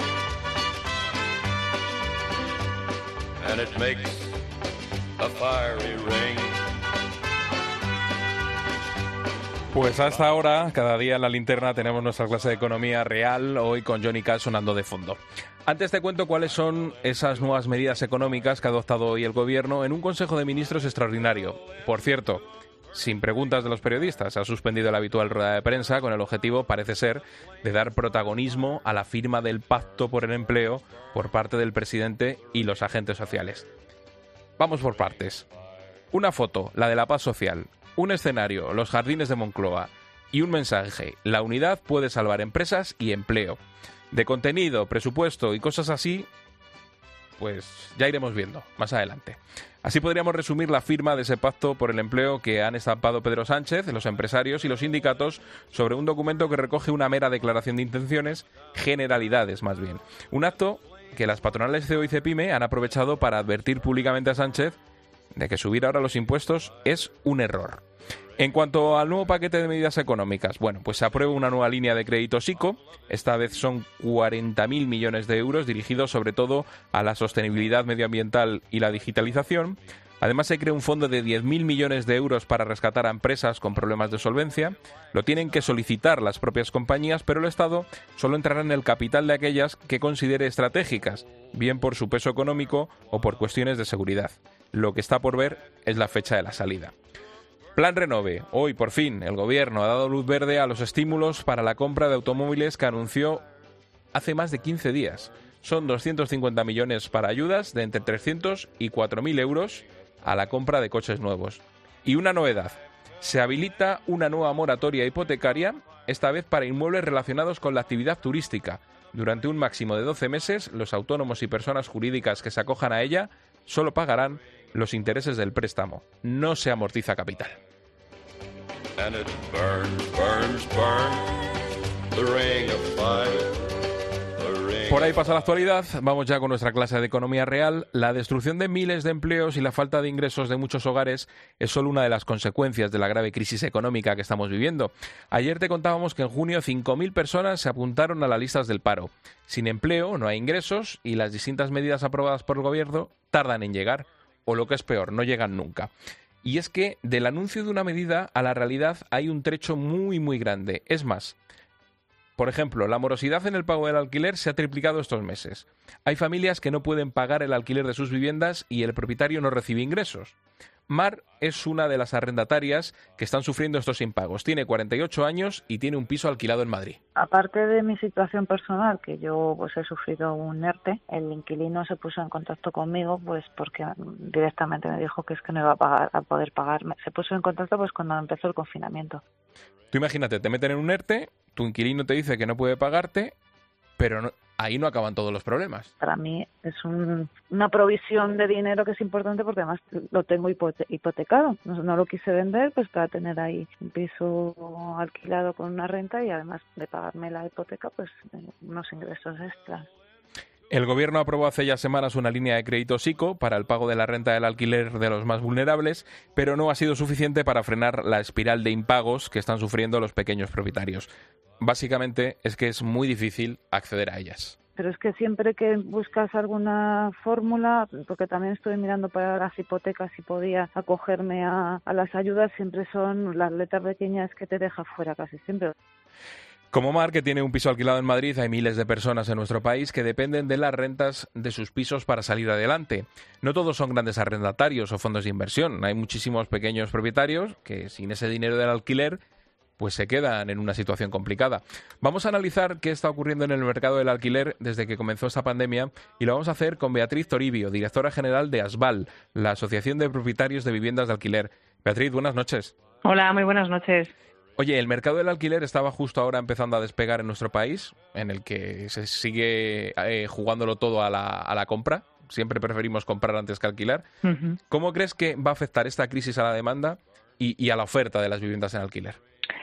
and it makes a fiery ring. Pues hasta ahora, cada día en la linterna tenemos nuestra clase de economía real, hoy con Johnny Cash sonando de fondo. Antes te cuento cuáles son esas nuevas medidas económicas que ha adoptado hoy el Gobierno en un Consejo de Ministros extraordinario. Por cierto, sin preguntas de los periodistas, se ha suspendido la habitual rueda de prensa con el objetivo, parece ser, de dar protagonismo a la firma del Pacto por el Empleo por parte del presidente y los agentes sociales. Vamos por partes. Una foto, la de la paz social. Un escenario, los jardines de Moncloa, y un mensaje, la unidad puede salvar empresas y empleo. De contenido, presupuesto y cosas así, pues ya iremos viendo más adelante. Así podríamos resumir la firma de ese pacto por el empleo que han estampado Pedro Sánchez, los empresarios y los sindicatos sobre un documento que recoge una mera declaración de intenciones, generalidades más bien. Un acto que las patronales C E O y CEPIME han aprovechado para advertir públicamente a Sánchez de que subir ahora los impuestos es un error. En cuanto al nuevo paquete de medidas económicas, bueno, pues se aprueba una nueva línea de crédito SICO, esta vez son cuarenta mil millones de euros dirigidos sobre todo a la sostenibilidad medioambiental y la digitalización. Además se crea un fondo de diez mil millones de euros para rescatar a empresas con problemas de solvencia. Lo tienen que solicitar las propias compañías, pero el Estado solo entrará en el capital de aquellas que considere estratégicas, bien por su peso económico o por cuestiones de seguridad. Lo que está por ver es la fecha de la salida. Plan Renove. Hoy, por fin, el Gobierno ha dado luz verde a los estímulos para la compra de automóviles que anunció hace más de quince días. Son doscientos cincuenta millones para ayudas de entre trescientos y cuatro mil euros a la compra de coches nuevos. Y una novedad. Se habilita una nueva moratoria hipotecaria, esta vez para inmuebles relacionados con la actividad turística. Durante un máximo de doce meses, los autónomos y personas jurídicas que se acojan a ella solo pagarán los intereses del préstamo. No se amortiza capital. And it burns, burns, burns, the ring of fire. Por ahí pasa la actualidad, vamos ya con nuestra clase de economía real. La destrucción de miles de empleos y la falta de ingresos de muchos hogares es solo una de las consecuencias de la grave crisis económica que estamos viviendo. Ayer te contábamos que en junio cinco mil personas se apuntaron a las listas del paro. Sin empleo no hay ingresos y las distintas medidas aprobadas por el Gobierno tardan en llegar, o lo que es peor, no llegan nunca. Y es que del anuncio de una medida a la realidad hay un trecho muy muy grande. Es más, por ejemplo, la morosidad en el pago del alquiler se ha triplicado estos meses. Hay familias que no pueden pagar el alquiler de sus viviendas y el propietario no recibe ingresos. Mar es una de las arrendatarias que están sufriendo estos impagos. Tiene cuarenta y ocho años y tiene un piso alquilado en Madrid. Aparte de mi situación personal, que yo pues he sufrido un ERTE, el inquilino se puso en contacto conmigo pues porque directamente me dijo que es que no iba a, pagar, a poder pagarme. Se puso en contacto pues cuando empezó el confinamiento. Tú imagínate, te meten en un ERTE, tu inquilino te dice que no puede pagarte, pero no, ahí no acaban todos los problemas. Para mí es un, una provisión de dinero que es importante porque además lo tengo hipote- hipotecado. No, no lo quise vender pues para tener ahí un piso alquilado con una renta y además de pagarme la hipoteca pues unos ingresos extras. El Gobierno aprobó hace ya semanas una línea de crédito SICO para el pago de la renta del alquiler de los más vulnerables, pero no ha sido suficiente para frenar la espiral de impagos que están sufriendo los pequeños propietarios. Básicamente es que es muy difícil acceder a ellas. Pero es que siempre que buscas alguna fórmula, porque también estoy mirando para las hipotecas si podía acogerme a, a las ayudas, siempre son las letras pequeñas que te deja fuera casi siempre. Como Mar, que tiene un piso alquilado en Madrid, hay miles de personas en nuestro país que dependen de las rentas de sus pisos para salir adelante. No todos son grandes arrendatarios o fondos de inversión. Hay muchísimos pequeños propietarios que sin ese dinero del alquiler pues se quedan en una situación complicada. Vamos a analizar qué está ocurriendo en el mercado del alquiler desde que comenzó esta pandemia y lo vamos a hacer con Beatriz Toribio, directora general de ASBAL, la Asociación de Propietarios de Viviendas de Alquiler. Beatriz, buenas noches. Hola, muy buenas noches. Oye, el mercado del alquiler estaba justo ahora empezando a despegar en nuestro país, en el que se sigue eh, jugándolo todo a la, a la compra. Siempre preferimos comprar antes que alquilar. Uh-huh. ¿Cómo crees que va a afectar esta crisis a la demanda y, y a la oferta de las viviendas en alquiler?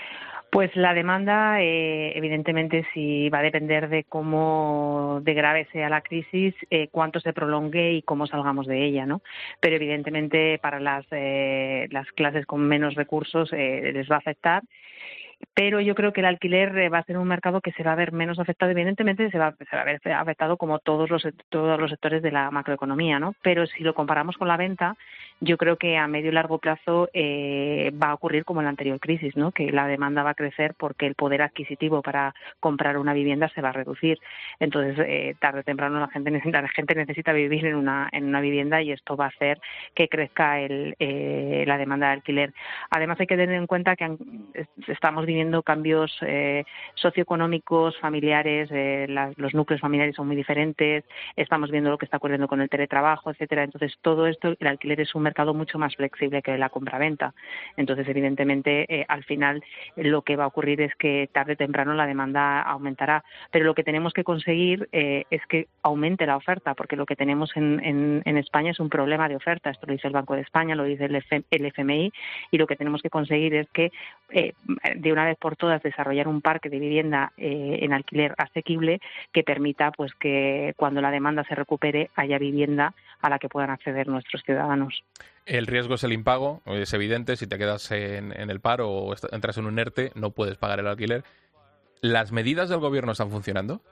Pues la demanda, eh, evidentemente, sí va a depender de cómo de grave sea la crisis, eh, cuánto se prolongue y cómo salgamos de ella, ¿no? Pero evidentemente para las eh, las clases con menos recursos eh, les va a afectar. Pero yo creo que el alquiler va a ser un mercado que se va a ver menos afectado. Evidentemente se va, se va a ver afectado como todos los todos los sectores de la macroeconomía, ¿no? Pero si lo comparamos con la venta, yo creo que a medio y largo plazo eh, va a ocurrir como en la anterior crisis, ¿no? Que la demanda va a crecer porque el poder adquisitivo para comprar una vivienda se va a reducir. Entonces, eh, tarde o temprano la gente necesita, la gente necesita vivir en una en una vivienda y esto va a hacer que crezca el, eh, la demanda de alquiler. Además, hay que tener en cuenta que han, estamos viviendo cambios eh, socioeconómicos, familiares, eh, las, los núcleos familiares son muy diferentes, estamos viendo lo que está ocurriendo con el teletrabajo, etcétera. Entonces, todo esto, el alquiler es un mercado mucho más flexible que la compraventa. Entonces, evidentemente, eh, al final lo que va a ocurrir es que tarde o temprano la demanda aumentará. Pero lo que tenemos que conseguir eh, es que aumente la oferta, porque lo que tenemos en, en, en España es un problema de oferta. Esto lo dice el Banco de España, lo dice el, F, el F M I, y lo que tenemos que conseguir es que eh, de una vez por todas desarrollar un parque de vivienda eh, en alquiler asequible que permita pues que cuando la demanda se recupere haya vivienda a la que puedan acceder nuestros ciudadanos. El riesgo es el impago, es evidente, si te quedas en, en el paro o entras en un ERTE no puedes pagar el alquiler. ¿Las medidas del gobierno están funcionando?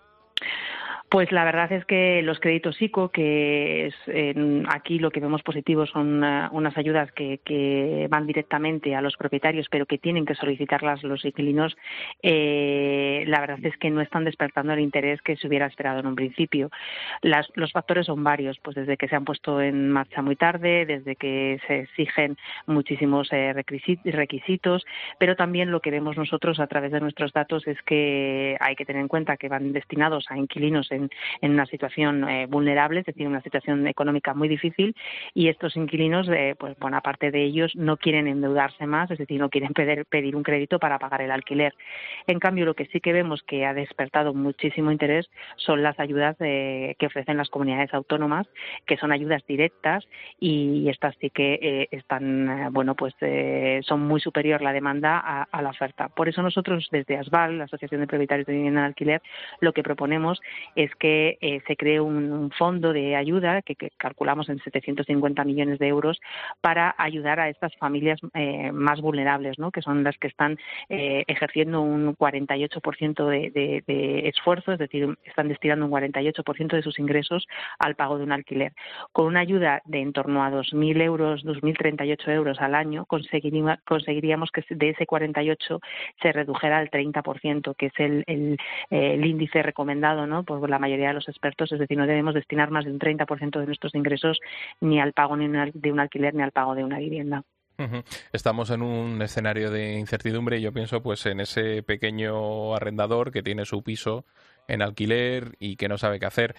Pues la verdad es que los créditos ICO, que es, eh, aquí lo que vemos positivo son uh, unas ayudas que, que van directamente a los propietarios, pero que tienen que solicitarlas los inquilinos, eh, la verdad es que no están despertando el interés que se hubiera esperado en un principio. Las, los factores son varios, pues desde que se han puesto en marcha muy tarde, desde que se exigen muchísimos eh, requisitos, pero también lo que vemos nosotros a través de nuestros datos es que hay que tener en cuenta que van destinados a inquilinos en En, en una situación eh, vulnerable, es decir, una situación económica muy difícil, y estos inquilinos, eh, pues buena parte de ellos no quieren endeudarse más, es decir, no quieren pedir, pedir un crédito para pagar el alquiler. En cambio, lo que sí que vemos que ha despertado muchísimo interés son las ayudas eh, que ofrecen las comunidades autónomas, que son ayudas directas, y estas sí que eh, están, eh, bueno, pues eh, son muy superior la demanda a, a la oferta. Por eso nosotros desde ASBAL, la Asociación de Propietarios de Vivienda en Alquiler, lo que proponemos es es que eh, se cree un, un fondo de ayuda que, que calculamos en setecientos cincuenta millones de euros para ayudar a estas familias eh, más vulnerables, ¿no? Que son las que están eh, ejerciendo un cuarenta y ocho por ciento de, de, de esfuerzo, es decir, están destinando un cuarenta y ocho por ciento de sus ingresos al pago de un alquiler. Con una ayuda de en torno a dos mil euros, dos mil treinta y ocho euros al año, conseguiríamos, conseguiríamos que de ese cuarenta y ocho se redujera al treinta por ciento, que es el, el, el índice recomendado, ¿no? Por la mayoría de los expertos, es decir, no debemos destinar más de un treinta por ciento de nuestros ingresos ni al pago ni de un alquiler ni al pago de una vivienda. Estamos en un escenario de incertidumbre y yo pienso pues en ese pequeño arrendador que tiene su piso en alquiler y que no sabe qué hacer.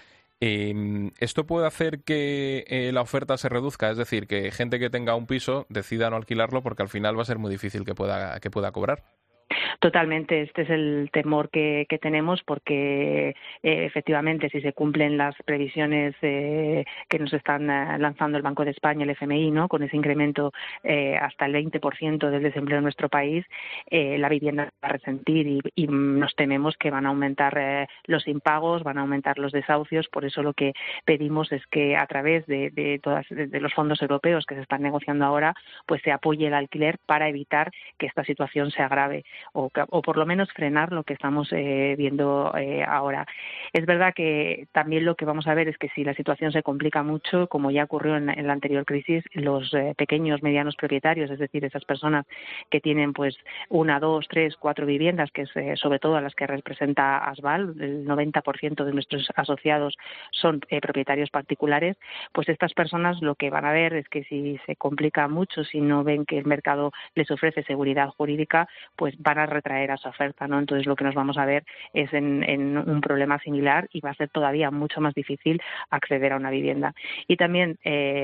Eh, ¿Esto puede hacer que eh, la oferta se reduzca? Es decir, que gente que tenga un piso decida no alquilarlo porque al final va a ser muy difícil que pueda, que pueda cobrar. Totalmente, este es el temor que, que tenemos porque eh, efectivamente si se cumplen las previsiones eh, que nos están eh, lanzando el Banco de España, el F M I, ¿no? Con ese incremento eh, hasta el veinte por ciento del desempleo en nuestro país, eh, la vivienda va a resentir y, y nos tememos que van a aumentar eh, los impagos, van a aumentar los desahucios. Por eso lo que pedimos es que a través de, de, todas, de, de los fondos europeos que se están negociando ahora, pues se apoye el alquiler para evitar que esta situación se agrave o o por lo menos frenar lo que estamos eh, viendo eh, ahora. Es verdad que también lo que vamos a ver es que si la situación se complica mucho, como ya ocurrió en, en la anterior crisis, los eh, pequeños, medianos propietarios, es decir, esas personas que tienen pues una, dos, tres, cuatro viviendas, que es eh, sobre todo a las que representa ASBAL, el noventa por ciento de nuestros asociados son eh, propietarios particulares, pues estas personas lo que van a ver es que si se complica mucho, si no ven que el mercado les ofrece seguridad jurídica, pues van a retraer a su oferta, ¿no? Entonces lo que nos vamos a ver es en, en un problema similar y va a ser todavía mucho más difícil acceder a una vivienda. Y también eh,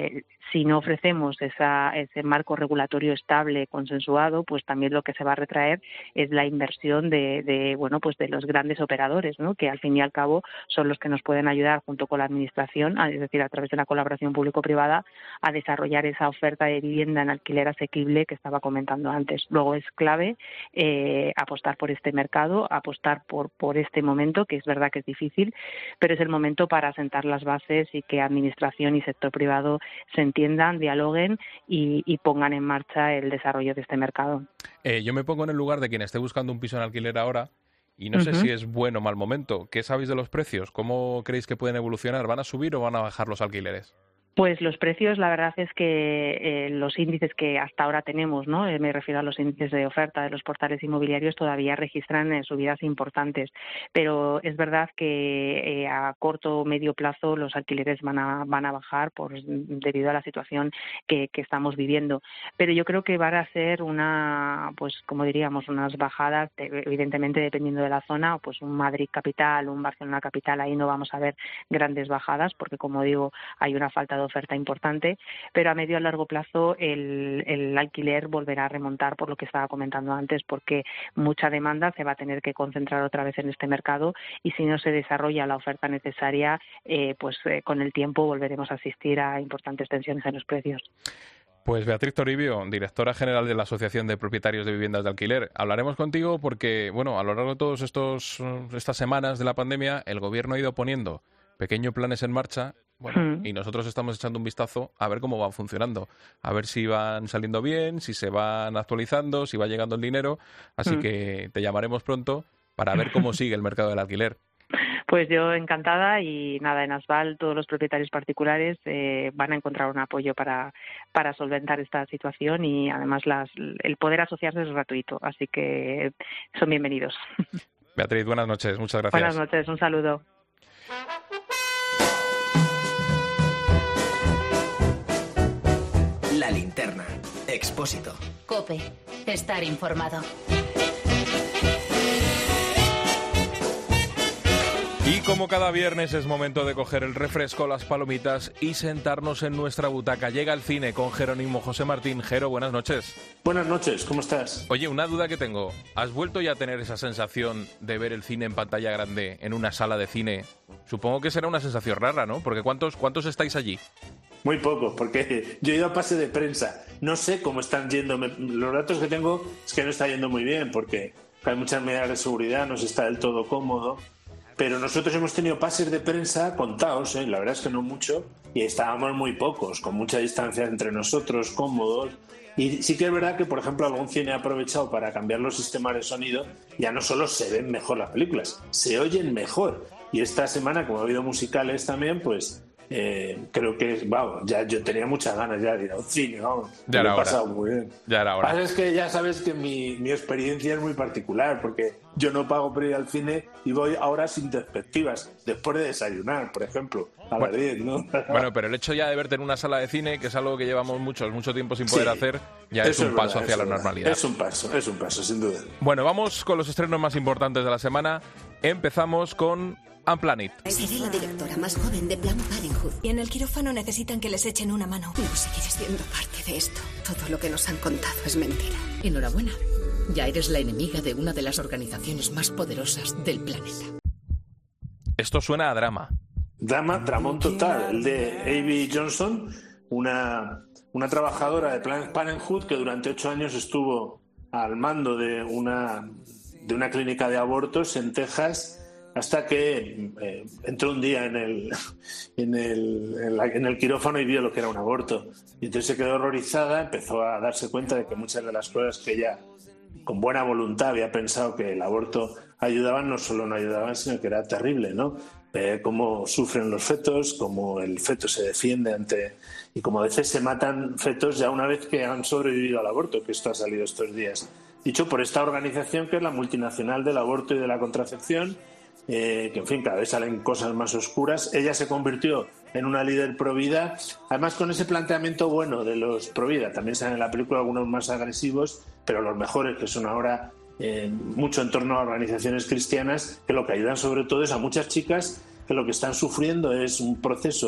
si no ofrecemos esa, ese marco regulatorio estable, consensuado, pues también lo que se va a retraer es la inversión de, de bueno, pues de los grandes operadores, ¿no? Que al fin y al cabo son los que nos pueden ayudar junto con la administración, es decir, a través de la colaboración público-privada, a desarrollar esa oferta de vivienda en alquiler asequible que estaba comentando antes. Luego es clave eh, apostar por este mercado, apostar por, por este momento, que es verdad que es difícil, pero es el momento para sentar las bases y que administración y sector privado se entiendan, dialoguen y, y pongan en marcha el desarrollo de este mercado. Eh, yo me pongo en el lugar de quien esté buscando un piso en alquiler ahora y no Uh-huh. sé si es bueno o mal momento. ¿Qué sabéis de los precios? ¿Cómo creéis que pueden evolucionar? ¿Van a subir o van a bajar los alquileres? Pues los precios, la verdad es que eh, los índices que hasta ahora tenemos, ¿no? Eh, me refiero a los índices de oferta de los portales inmobiliarios, todavía registran eh, subidas importantes. Pero es verdad que eh, a corto o medio plazo los alquileres van a van a bajar por debido a la situación que, que estamos viviendo. Pero yo creo que van a ser una, pues como diríamos, unas bajadas, de, evidentemente dependiendo de la zona, pues un Madrid capital, un Barcelona capital, ahí no vamos a ver grandes bajadas, porque como digo, hay una falta de oferta importante, pero a medio y a largo plazo el, el alquiler volverá a remontar por lo que estaba comentando antes, porque mucha demanda se va a tener que concentrar otra vez en este mercado y si no se desarrolla la oferta necesaria, eh, pues eh, con el tiempo volveremos a asistir a importantes tensiones en los precios. Pues Beatriz Toribio, directora general de la Asociación de Propietarios de Viviendas de Alquiler. Hablaremos contigo porque, bueno, a lo largo de todas estas semanas de la pandemia, el gobierno ha ido poniendo pequeños planes en marcha. Bueno, mm. y nosotros estamos echando un vistazo a ver cómo van funcionando, a ver si van saliendo bien, si se van actualizando, si va llegando el dinero, así mm. que te llamaremos pronto para ver cómo sigue el mercado del alquiler. Pues yo encantada y nada, en Asval todos los propietarios particulares eh, van a encontrar un apoyo para, para solventar esta situación y además las, el poder asociarse es gratuito, así que son bienvenidos. Beatriz, buenas noches, muchas gracias. Buenas noches, un saludo. La linterna. Expósito. COPE. Estar informado. Y como cada viernes es momento de coger el refresco, las palomitas y sentarnos en nuestra butaca. Llega el cine con Jerónimo José Martín. Jero, buenas noches. Buenas noches, ¿cómo estás? Oye, una duda que tengo. ¿Has vuelto ya a tener esa sensación de ver el cine en pantalla grande, en una sala de cine? Supongo que será una sensación rara, ¿no? Porque ¿cuántos, cuántos estáis allí? Muy pocos, porque yo he ido a pase de prensa. No sé cómo están yendo. Los datos que tengo es que no está yendo muy bien, porque hay muchas medidas de seguridad, no se está del todo cómodo. Pero nosotros hemos tenido pases de prensa contados, ¿eh? La verdad es que no mucho, y estábamos muy pocos, con mucha distancia entre nosotros, cómodos. Y sí que es verdad que, por ejemplo, algún cine ha aprovechado para cambiar los sistemas de sonido. Ya no solo se ven mejor las películas, se oyen mejor. Y esta semana, como ha habido musicales también, pues eh, creo que, vamos, ya yo tenía muchas ganas ya de ir a un cine, vamos. Ya era lo he hora. pasado muy bien. Ya era hora. Pasa es que ya sabes que mi, mi experiencia es muy particular, porque yo no pago por ir al cine y voy a horas sin perspectivas, después de desayunar, por ejemplo, a bueno, las diez, ¿no? Bueno, pero el hecho ya de verte en una sala de cine, que es algo que llevamos muchos, mucho tiempo sin poder Sí, hacer, ya es un es paso verdad, hacia es la verdad. normalidad. Es un paso, es un paso, sin duda. Bueno, vamos con los estrenos más importantes de la semana. Empezamos con Unplanet. Seré la directora más joven de Plan Parenthood. Y en el quirófano necesitan que les echen una mano. No seguiré siendo parte de esto. Todo lo que nos han contado es mentira. Enhorabuena. Ya eres la enemiga de una de las organizaciones más poderosas del planeta. Esto suena a drama. Drama, dramón total. El de Abby Johnson, una, una trabajadora de Planned Parenthood que durante ocho años estuvo al mando de una, de una clínica de abortos en Texas, hasta que eh, entró un día en el, en, el, en, la, en el quirófano y vio lo que era un aborto. Y entonces se quedó horrorizada, empezó a darse cuenta de que muchas de las cosas que ella, con buena voluntad, había pensado que el aborto ayudaban, no solo no ayudaban, sino que era terrible, ¿no? Eh, cómo sufren los fetos, cómo el feto se defiende ante... Y como a veces se matan fetos ya una vez que han sobrevivido al aborto, que esto ha salido estos días. Dicho por esta organización que es la multinacional del aborto y de la contracepción, Eh, que en fin, cada vez salen cosas más oscuras. Ella se convirtió en una líder provida, además con ese planteamiento bueno de los provida. También salen en la película algunos más agresivos, pero los mejores, que son ahora eh, mucho en torno a organizaciones cristianas, que lo que ayudan sobre todo es a muchas chicas que lo que están sufriendo es un proceso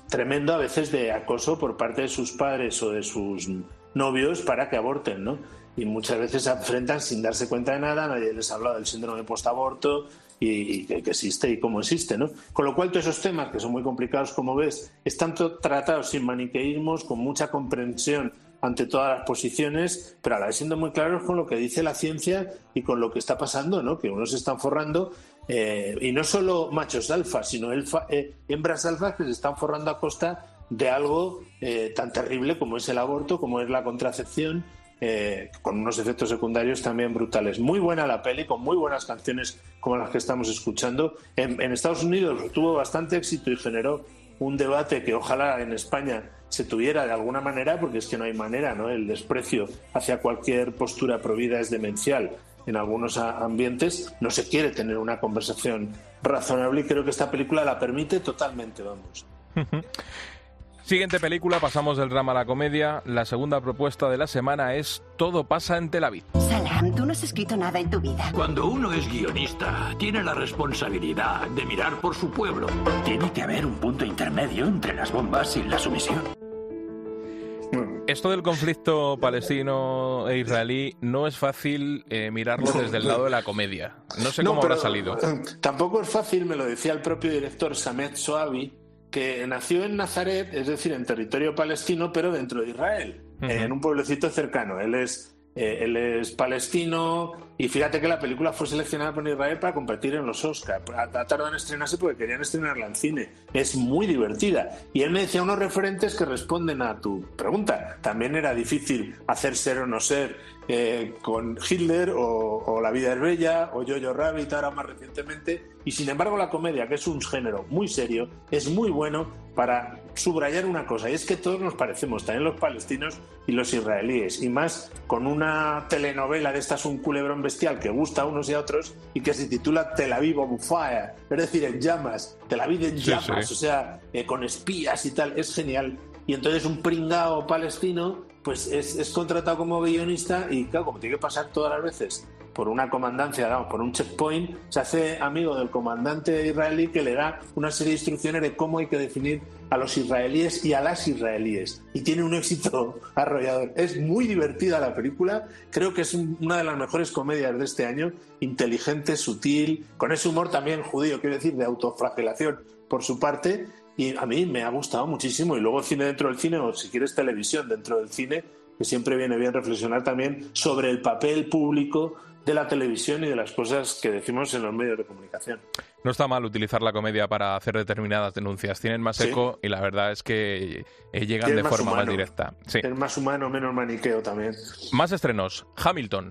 tremendo a veces de acoso por parte de sus padres o de sus novios para que aborten, ¿no? Y muchas veces se enfrentan sin darse cuenta de nada, nadie les ha hablado del síndrome postaborto y, y que, que existe y cómo existe, ¿no? Con lo cual todos esos temas, que son muy complicados como ves, están tratados sin maniqueísmos, con mucha comprensión ante todas las posiciones, pero a la vez siendo muy claros con lo que dice la ciencia y con lo que está pasando, ¿no? Que unos se están forrando, eh, y no solo machos alfa, sino elfa, eh, hembras alfas que se están forrando a costa de algo eh, tan terrible como es el aborto, como es la contracepción, eh, con unos efectos secundarios también brutales. Muy buena la peli, con muy buenas canciones como las que estamos escuchando. En, en Estados Unidos tuvo bastante éxito y generó un debate que ojalá en España se tuviera de alguna manera, porque es que no hay manera, ¿no? El desprecio hacia cualquier postura provida es demencial en algunos ambientes. No se quiere tener una conversación razonable y creo que esta película la permite totalmente, vamos. Siguiente película, pasamos del drama a la comedia. La segunda propuesta de la semana es Todo pasa en Tel Aviv. Salam, tú no has escrito nada en tu vida. Cuando uno es guionista, tiene la responsabilidad de mirar por su pueblo. Tiene que haber un punto intermedio entre las bombas y la sumisión. Esto del conflicto palestino e israelí no es fácil eh, mirarlo desde el lado de la comedia. No sé cómo no, pero, habrá salido. Tampoco es fácil, me lo decía el propio director Samet Soavi, que nació en Nazaret, es decir, en territorio palestino, pero dentro de Israel, uh-huh. en un pueblecito cercano. Él es, eh, él es palestino y fíjate que la película fue seleccionada por Israel para competir en los Oscars. Ha tardado en estrenarse porque querían estrenarla en cine. Es muy divertida. Y él me decía unos referentes que responden a tu pregunta. También era difícil hacer ser o no ser eh, con Hitler o, o La vida es bella o Jojo Rabbit ahora más recientemente. Y sin embargo la comedia, que es un género muy serio, es muy bueno para subrayar una cosa, y es que todos nos parecemos, también los palestinos y los israelíes, y más con una telenovela de estas, un culebrón bestial que gusta a unos y a otros y que se titula Tel Aviv on Fire, es decir, en llamas, Tel Aviv en llamas, sí, sí. o sea, eh, con espías y tal, es genial. Y entonces un pringao palestino pues es, es contratado como guionista y claro, como tiene que pasar todas las veces por una comandancia, vamos, por un checkpoint, se hace amigo del comandante israelí que le da una serie de instrucciones de cómo hay que definir a los israelíes y a las israelíes. Y tiene un éxito arrollador. Es muy divertida la película, creo que es un, una de las mejores comedias de este año, inteligente, sutil, con ese humor también judío, quiero decir, de autoflagelación por su parte, y a mí me ha gustado muchísimo. Y luego cine dentro del cine, o si quieres televisión dentro del cine, que siempre viene bien reflexionar también sobre el papel público de la televisión y de las cosas que decimos en los medios de comunicación. No está mal utilizar la comedia para hacer determinadas denuncias. Tienen más eco ¿Sí? y la verdad es que eh, llegan Tienes de forma más, más directa. Sí. Es más humano, menos maniqueo también. Más estrenos. Hamilton.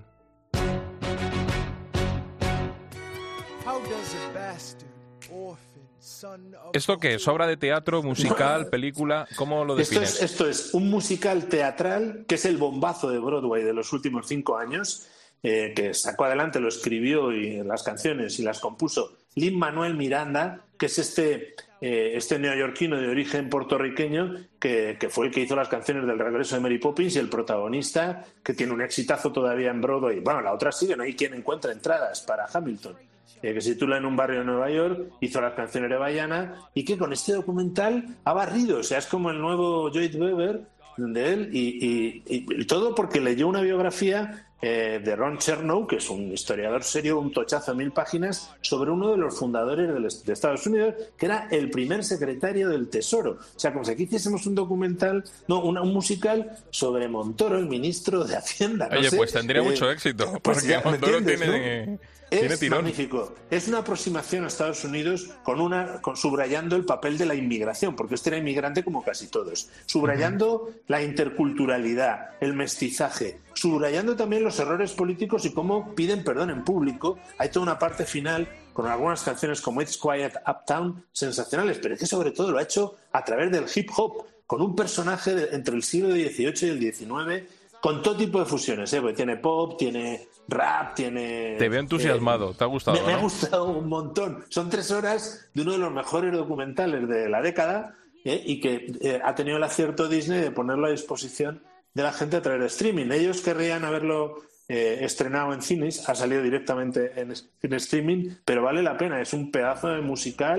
¿Esto qué es? ¿Obra de teatro, musical, película? ¿Cómo lo defines? Esto es, esto es un musical teatral que es el bombazo de Broadway de los últimos cinco años. Eh, que sacó adelante, lo escribió y las canciones y las compuso Lin-Manuel Miranda, que es este, eh, este neoyorquino de origen puertorriqueño que, que fue el que hizo las canciones del regreso de Mary Poppins y el protagonista, que tiene un exitazo todavía en Broadway. Bueno, la otra sigue, no hay quien encuentra entradas para Hamilton, eh, que se titula En un barrio de Nueva York, hizo las canciones de Bayana y que con este documental ha barrido, o sea, es como el nuevo Joyce Weber de él y, y, y, y todo porque leyó una biografía Eh, de Ron Chernow, que es un historiador serio, un tochazo de mil páginas, sobre uno de los fundadores de Estados Unidos, que era el primer secretario del Tesoro. O sea, como si aquí hiciésemos un documental, no, una, un musical sobre Montoro, el ministro de Hacienda. No Oye, sé, pues tendría eh, mucho éxito, porque pues ya, Montoro tiene, ¿no? tiene es tirón. Magnífico. Es una aproximación a Estados Unidos con una con, subrayando el papel de la inmigración, porque este era inmigrante como casi todos, subrayando uh-huh. la interculturalidad, el mestizaje, subrayando también los errores políticos y cómo piden perdón en público. Hay toda una parte final con algunas canciones como It's Quiet Uptown sensacionales, pero es que sobre todo lo ha hecho a través del hip hop, con un personaje de, entre el siglo dieciocho y el diecinueve, con todo tipo de fusiones, ¿eh? Porque tiene pop, tiene rap, tiene... Te veo entusiasmado, eh, ¿te ha gustado? Me, ¿no? me ha gustado un montón. Son tres horas de uno de los mejores documentales de la década, ¿eh? Y que eh, ha tenido el acierto Disney de ponerlo a disposición de la gente a través de streaming. Ellos querrían haberlo eh, estrenado en cines, ha salido directamente en, en streaming, pero vale la pena, es un pedazo de musical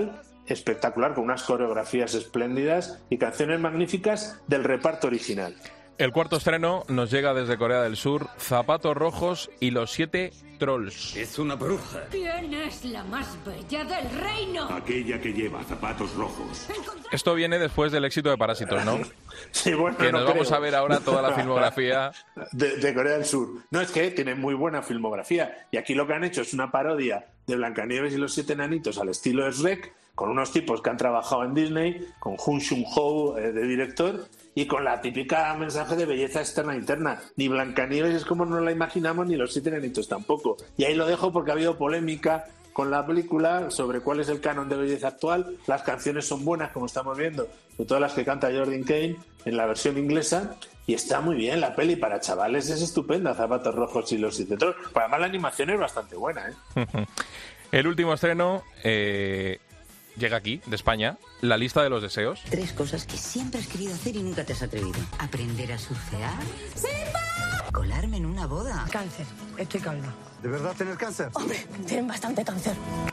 espectacular, con unas coreografías espléndidas y canciones magníficas del reparto original. El cuarto estreno nos llega desde Corea del Sur, Zapatos Rojos y los siete trolls. Es una bruja. ¿Quién es la más bella del reino? Aquella que lleva zapatos rojos. Esto viene después del éxito de Parásitos, ¿no? Sí, bueno, que no nos vamos creo. a ver ahora toda la filmografía de, de Corea del Sur. No, es que tienen muy buena filmografía. Y aquí lo que han hecho es una parodia de Blancanieves y los siete enanitos al estilo de Shrek, con unos tipos que han trabajado en Disney, con Jung Sung-ho eh, de director, y con la típica mensaje de belleza externa e interna. Ni Blancanieves es como nos la imaginamos, ni los siete enanitos tampoco. Y ahí lo dejo porque ha habido polémica con la película sobre cuál es el canon de belleza actual. Las canciones son buenas, como estamos viendo, sobre todo las que canta Jordan Kane en la versión inglesa, y está muy bien la peli. Para chavales es estupenda, Zapatos Rojos y los siete trolls. Además la animación es bastante buena, ¿eh? El último estreno eh, llega aquí, de España, La lista de los deseos. Tres cosas que siempre has querido hacer y nunca te has atrevido. Aprender a surfear. ¡Simba! Colarme en una boda. Cáncer. Estoy calma. ¿De verdad tienes cáncer? Hombre, tienen bastante cáncer.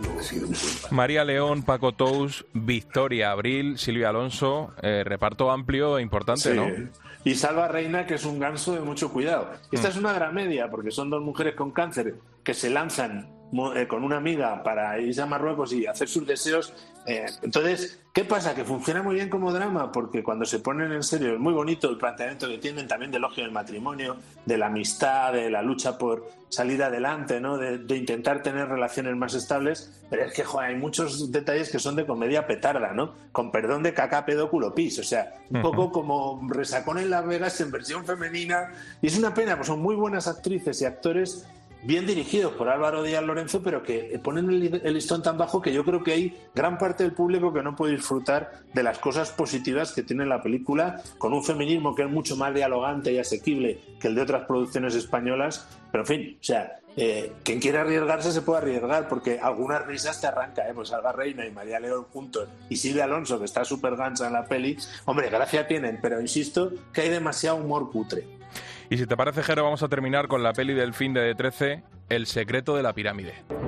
María León, Paco Tous, Victoria Abril, Silvia Alonso, eh, reparto amplio e importante, Sí. ¿no? Y Salva Reina, que es un ganso de mucho cuidado. Esta Mm. es una dramedia, porque son dos mujeres con cáncer que se lanzan eh, con una amiga para irse a Marruecos y hacer sus deseos. Eh, entonces, ¿qué pasa? Que funciona muy bien como drama, porque cuando se ponen en serio es muy bonito el planteamiento que tienen también del elogio del matrimonio, de la amistad, de la lucha por salir adelante, ¿no? De, de intentar tener relaciones más estables. Pero es que, joder, hay muchos detalles que son de comedia petarda, ¿no? Con perdón de caca, pedo, culo, pis. O sea, un Ujú. poco como Resacón en Las Vegas en versión femenina. Y es una pena, pues son muy buenas actrices y actores bien dirigidos por Álvaro Díaz Lorenzo, pero que ponen el, el listón tan bajo que yo creo que hay gran parte del público que no puede disfrutar de las cosas positivas que tiene la película, con un feminismo que es mucho más dialogante y asequible que el de otras producciones españolas. Pero en fin, o sea, eh, quien quiera arriesgarse se puede arriesgar, porque algunas risas te arranca, ¿eh? Pues Salva Reina y María León juntos, y Silvia Alonso, que está súper gansa en la peli, hombre, gracia tienen, pero insisto que hay demasiado humor cutre. Y si te parece, Jero, vamos a terminar con la peli del fin de D trece, El secreto de la pirámide.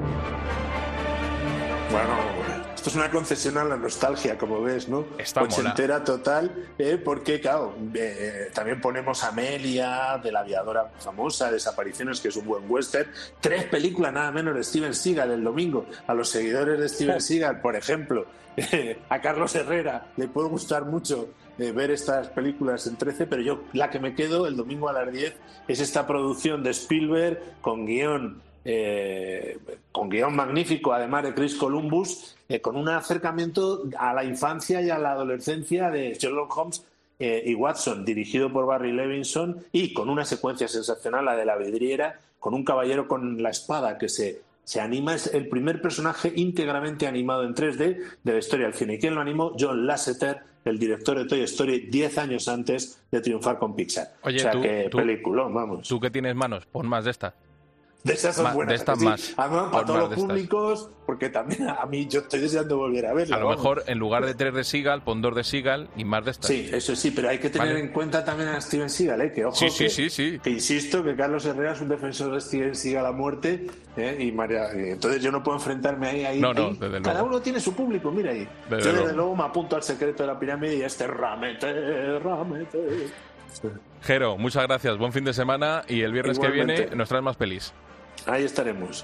Bueno, esto es una concesión a la nostalgia, como ves, ¿no? Está ochentera total, ¿eh? Porque, claro, eh, también ponemos Amelia, de la aviadora famosa, Desapariciones, que es un buen western. Tres películas nada menos de Steven Seagal el domingo. A los seguidores de Steven Seagal, por ejemplo, eh, a Carlos Herrera le puede gustar mucho eh, ver estas películas en trece, pero yo la que me quedo el domingo a las diez es esta producción de Spielberg con guión Eh, con guión magnífico, además de Chris Columbus, eh, con un acercamiento a la infancia y a la adolescencia de Sherlock Holmes eh, y Watson, dirigido por Barry Levinson, y con una secuencia sensacional, la de la vidriera, con un caballero con la espada que se, se anima. Es el primer personaje íntegramente animado en tres D de la historia del cine. ¿Y quién lo animó? John Lasseter, el director de Toy Story, diez años antes de triunfar con Pixar. Oye, o sea, tú, que tú- peliculón, vamos. Tú que tienes manos, pon más de esta. De esas son Ma- buenas. de estas ¿a que sí? más. Además, Pon para todos más los de estas. públicos, porque también a mí yo estoy deseando volver a verla. A lo vamos. mejor, en lugar de tres de Seagal, pon dos de Seagal y más de estas. Sí, eso sí, pero hay que tener Vale. en cuenta también a Steven Seagal, ¿eh? Que ojo, Sí, sí, que, sí, sí. que insisto que Carlos Herrera es un defensor de Steven Seagal a muerte, ¿eh? Y María, eh, entonces yo no puedo enfrentarme ahí. ahí No, no, ahí. desde Cada luego. uno tiene su público, mira ahí. Desde yo luego. desde luego me apunto al secreto de la pirámide y a este ramete, ramete. Jero, muchas gracias, buen fin de semana y el viernes que Igualmente. viene nos traes más pelis. Ahí estaremos.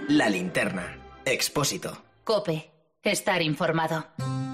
La Linterna. Expósito. COPE. Estar informado.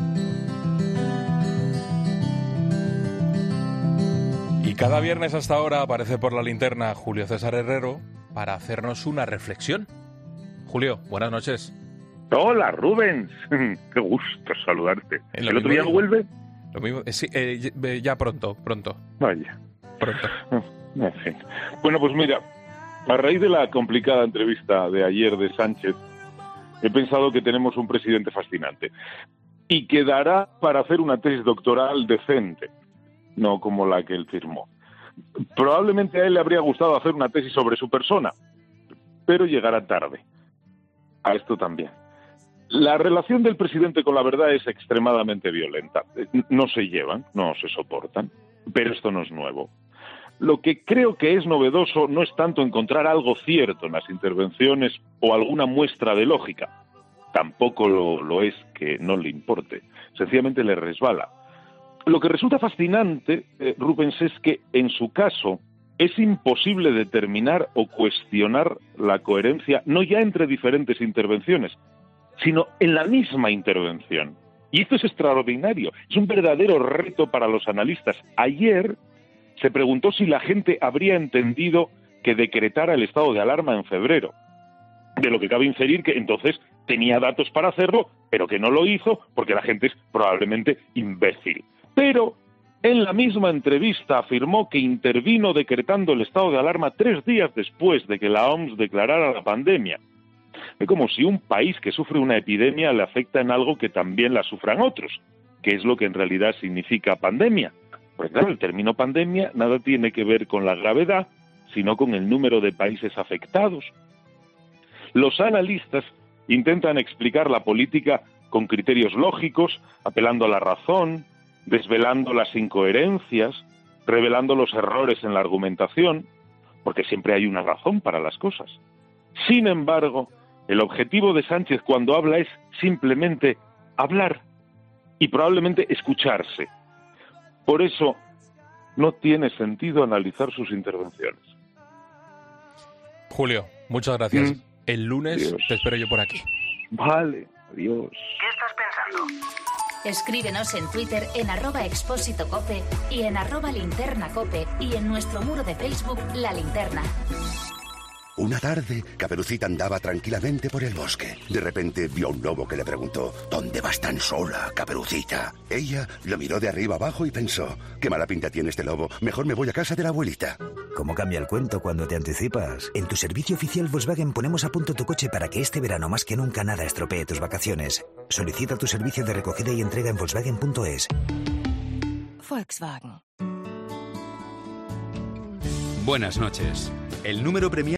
Y cada viernes hasta ahora aparece por La Linterna Julio César Herrero para hacernos una reflexión. Julio, buenas noches. Hola, Rubens. Qué gusto saludarte. ¿El otro día no vuelve? Lo mismo, sí, eh, ya pronto, pronto. Vaya. Pronto. En fin. Bueno, pues mira, a raíz de la complicada entrevista de ayer de Sánchez, he pensado que tenemos un presidente fascinante y que dará para hacer una tesis doctoral decente, no como la que él firmó. Probablemente a él le habría gustado hacer una tesis sobre su persona, pero llegará tarde. A esto también. La relación del presidente con la verdad es extremadamente violenta. No se llevan, no se soportan, pero esto no es nuevo. Lo que creo que es novedoso no es tanto encontrar algo cierto en las intervenciones o alguna muestra de lógica. Tampoco lo, lo es que no le importe. Sencillamente le resbala. Lo que resulta fascinante, eh, Rubens, es que en su caso es imposible determinar o cuestionar la coherencia no ya entre diferentes intervenciones, sino en la misma intervención. Y esto es extraordinario, es un verdadero reto para los analistas. Ayer se preguntó si la gente habría entendido que decretara el estado de alarma en febrero, de lo que cabe inferir que entonces tenía datos para hacerlo, pero que no lo hizo porque la gente es probablemente imbécil. Pero en la misma entrevista afirmó que intervino decretando el estado de alarma tres días después de que la O M S declarara la pandemia. Es como si un país que sufre una epidemia le afecta en algo que también la sufran otros, que es lo que en realidad significa pandemia. Porque claro, el término pandemia nada tiene que ver con la gravedad, sino con el número de países afectados. Los analistas intentan explicar la política con criterios lógicos, apelando a la razón, desvelando las incoherencias, revelando los errores en la argumentación, porque siempre hay una razón para las cosas. Sin embargo, el objetivo de Sánchez cuando habla es simplemente hablar y probablemente escucharse. Por eso no tiene sentido analizar sus intervenciones. Julio, muchas gracias. Mm. El lunes Adiós. Te espero yo por aquí. Vale, adiós. ¿Qué estás pensando? Escríbenos en Twitter en arroba expósito cope y en arroba linterna cope y en nuestro muro de Facebook La Linterna. Una tarde, Caperucita andaba tranquilamente por el bosque. De repente vio a un lobo que le preguntó: ¿Dónde vas tan sola, Caperucita? Ella lo miró de arriba abajo y pensó: qué mala pinta tiene este lobo, mejor me voy a casa de la abuelita. ¿Cómo cambia el cuento cuando te anticipas? En tu servicio oficial Volkswagen ponemos a punto tu coche para que este verano más que nunca nada estropee tus vacaciones. Solicita tu servicio de recogida y entrega en Volkswagen punto es. Volkswagen. Buenas noches. El número premiado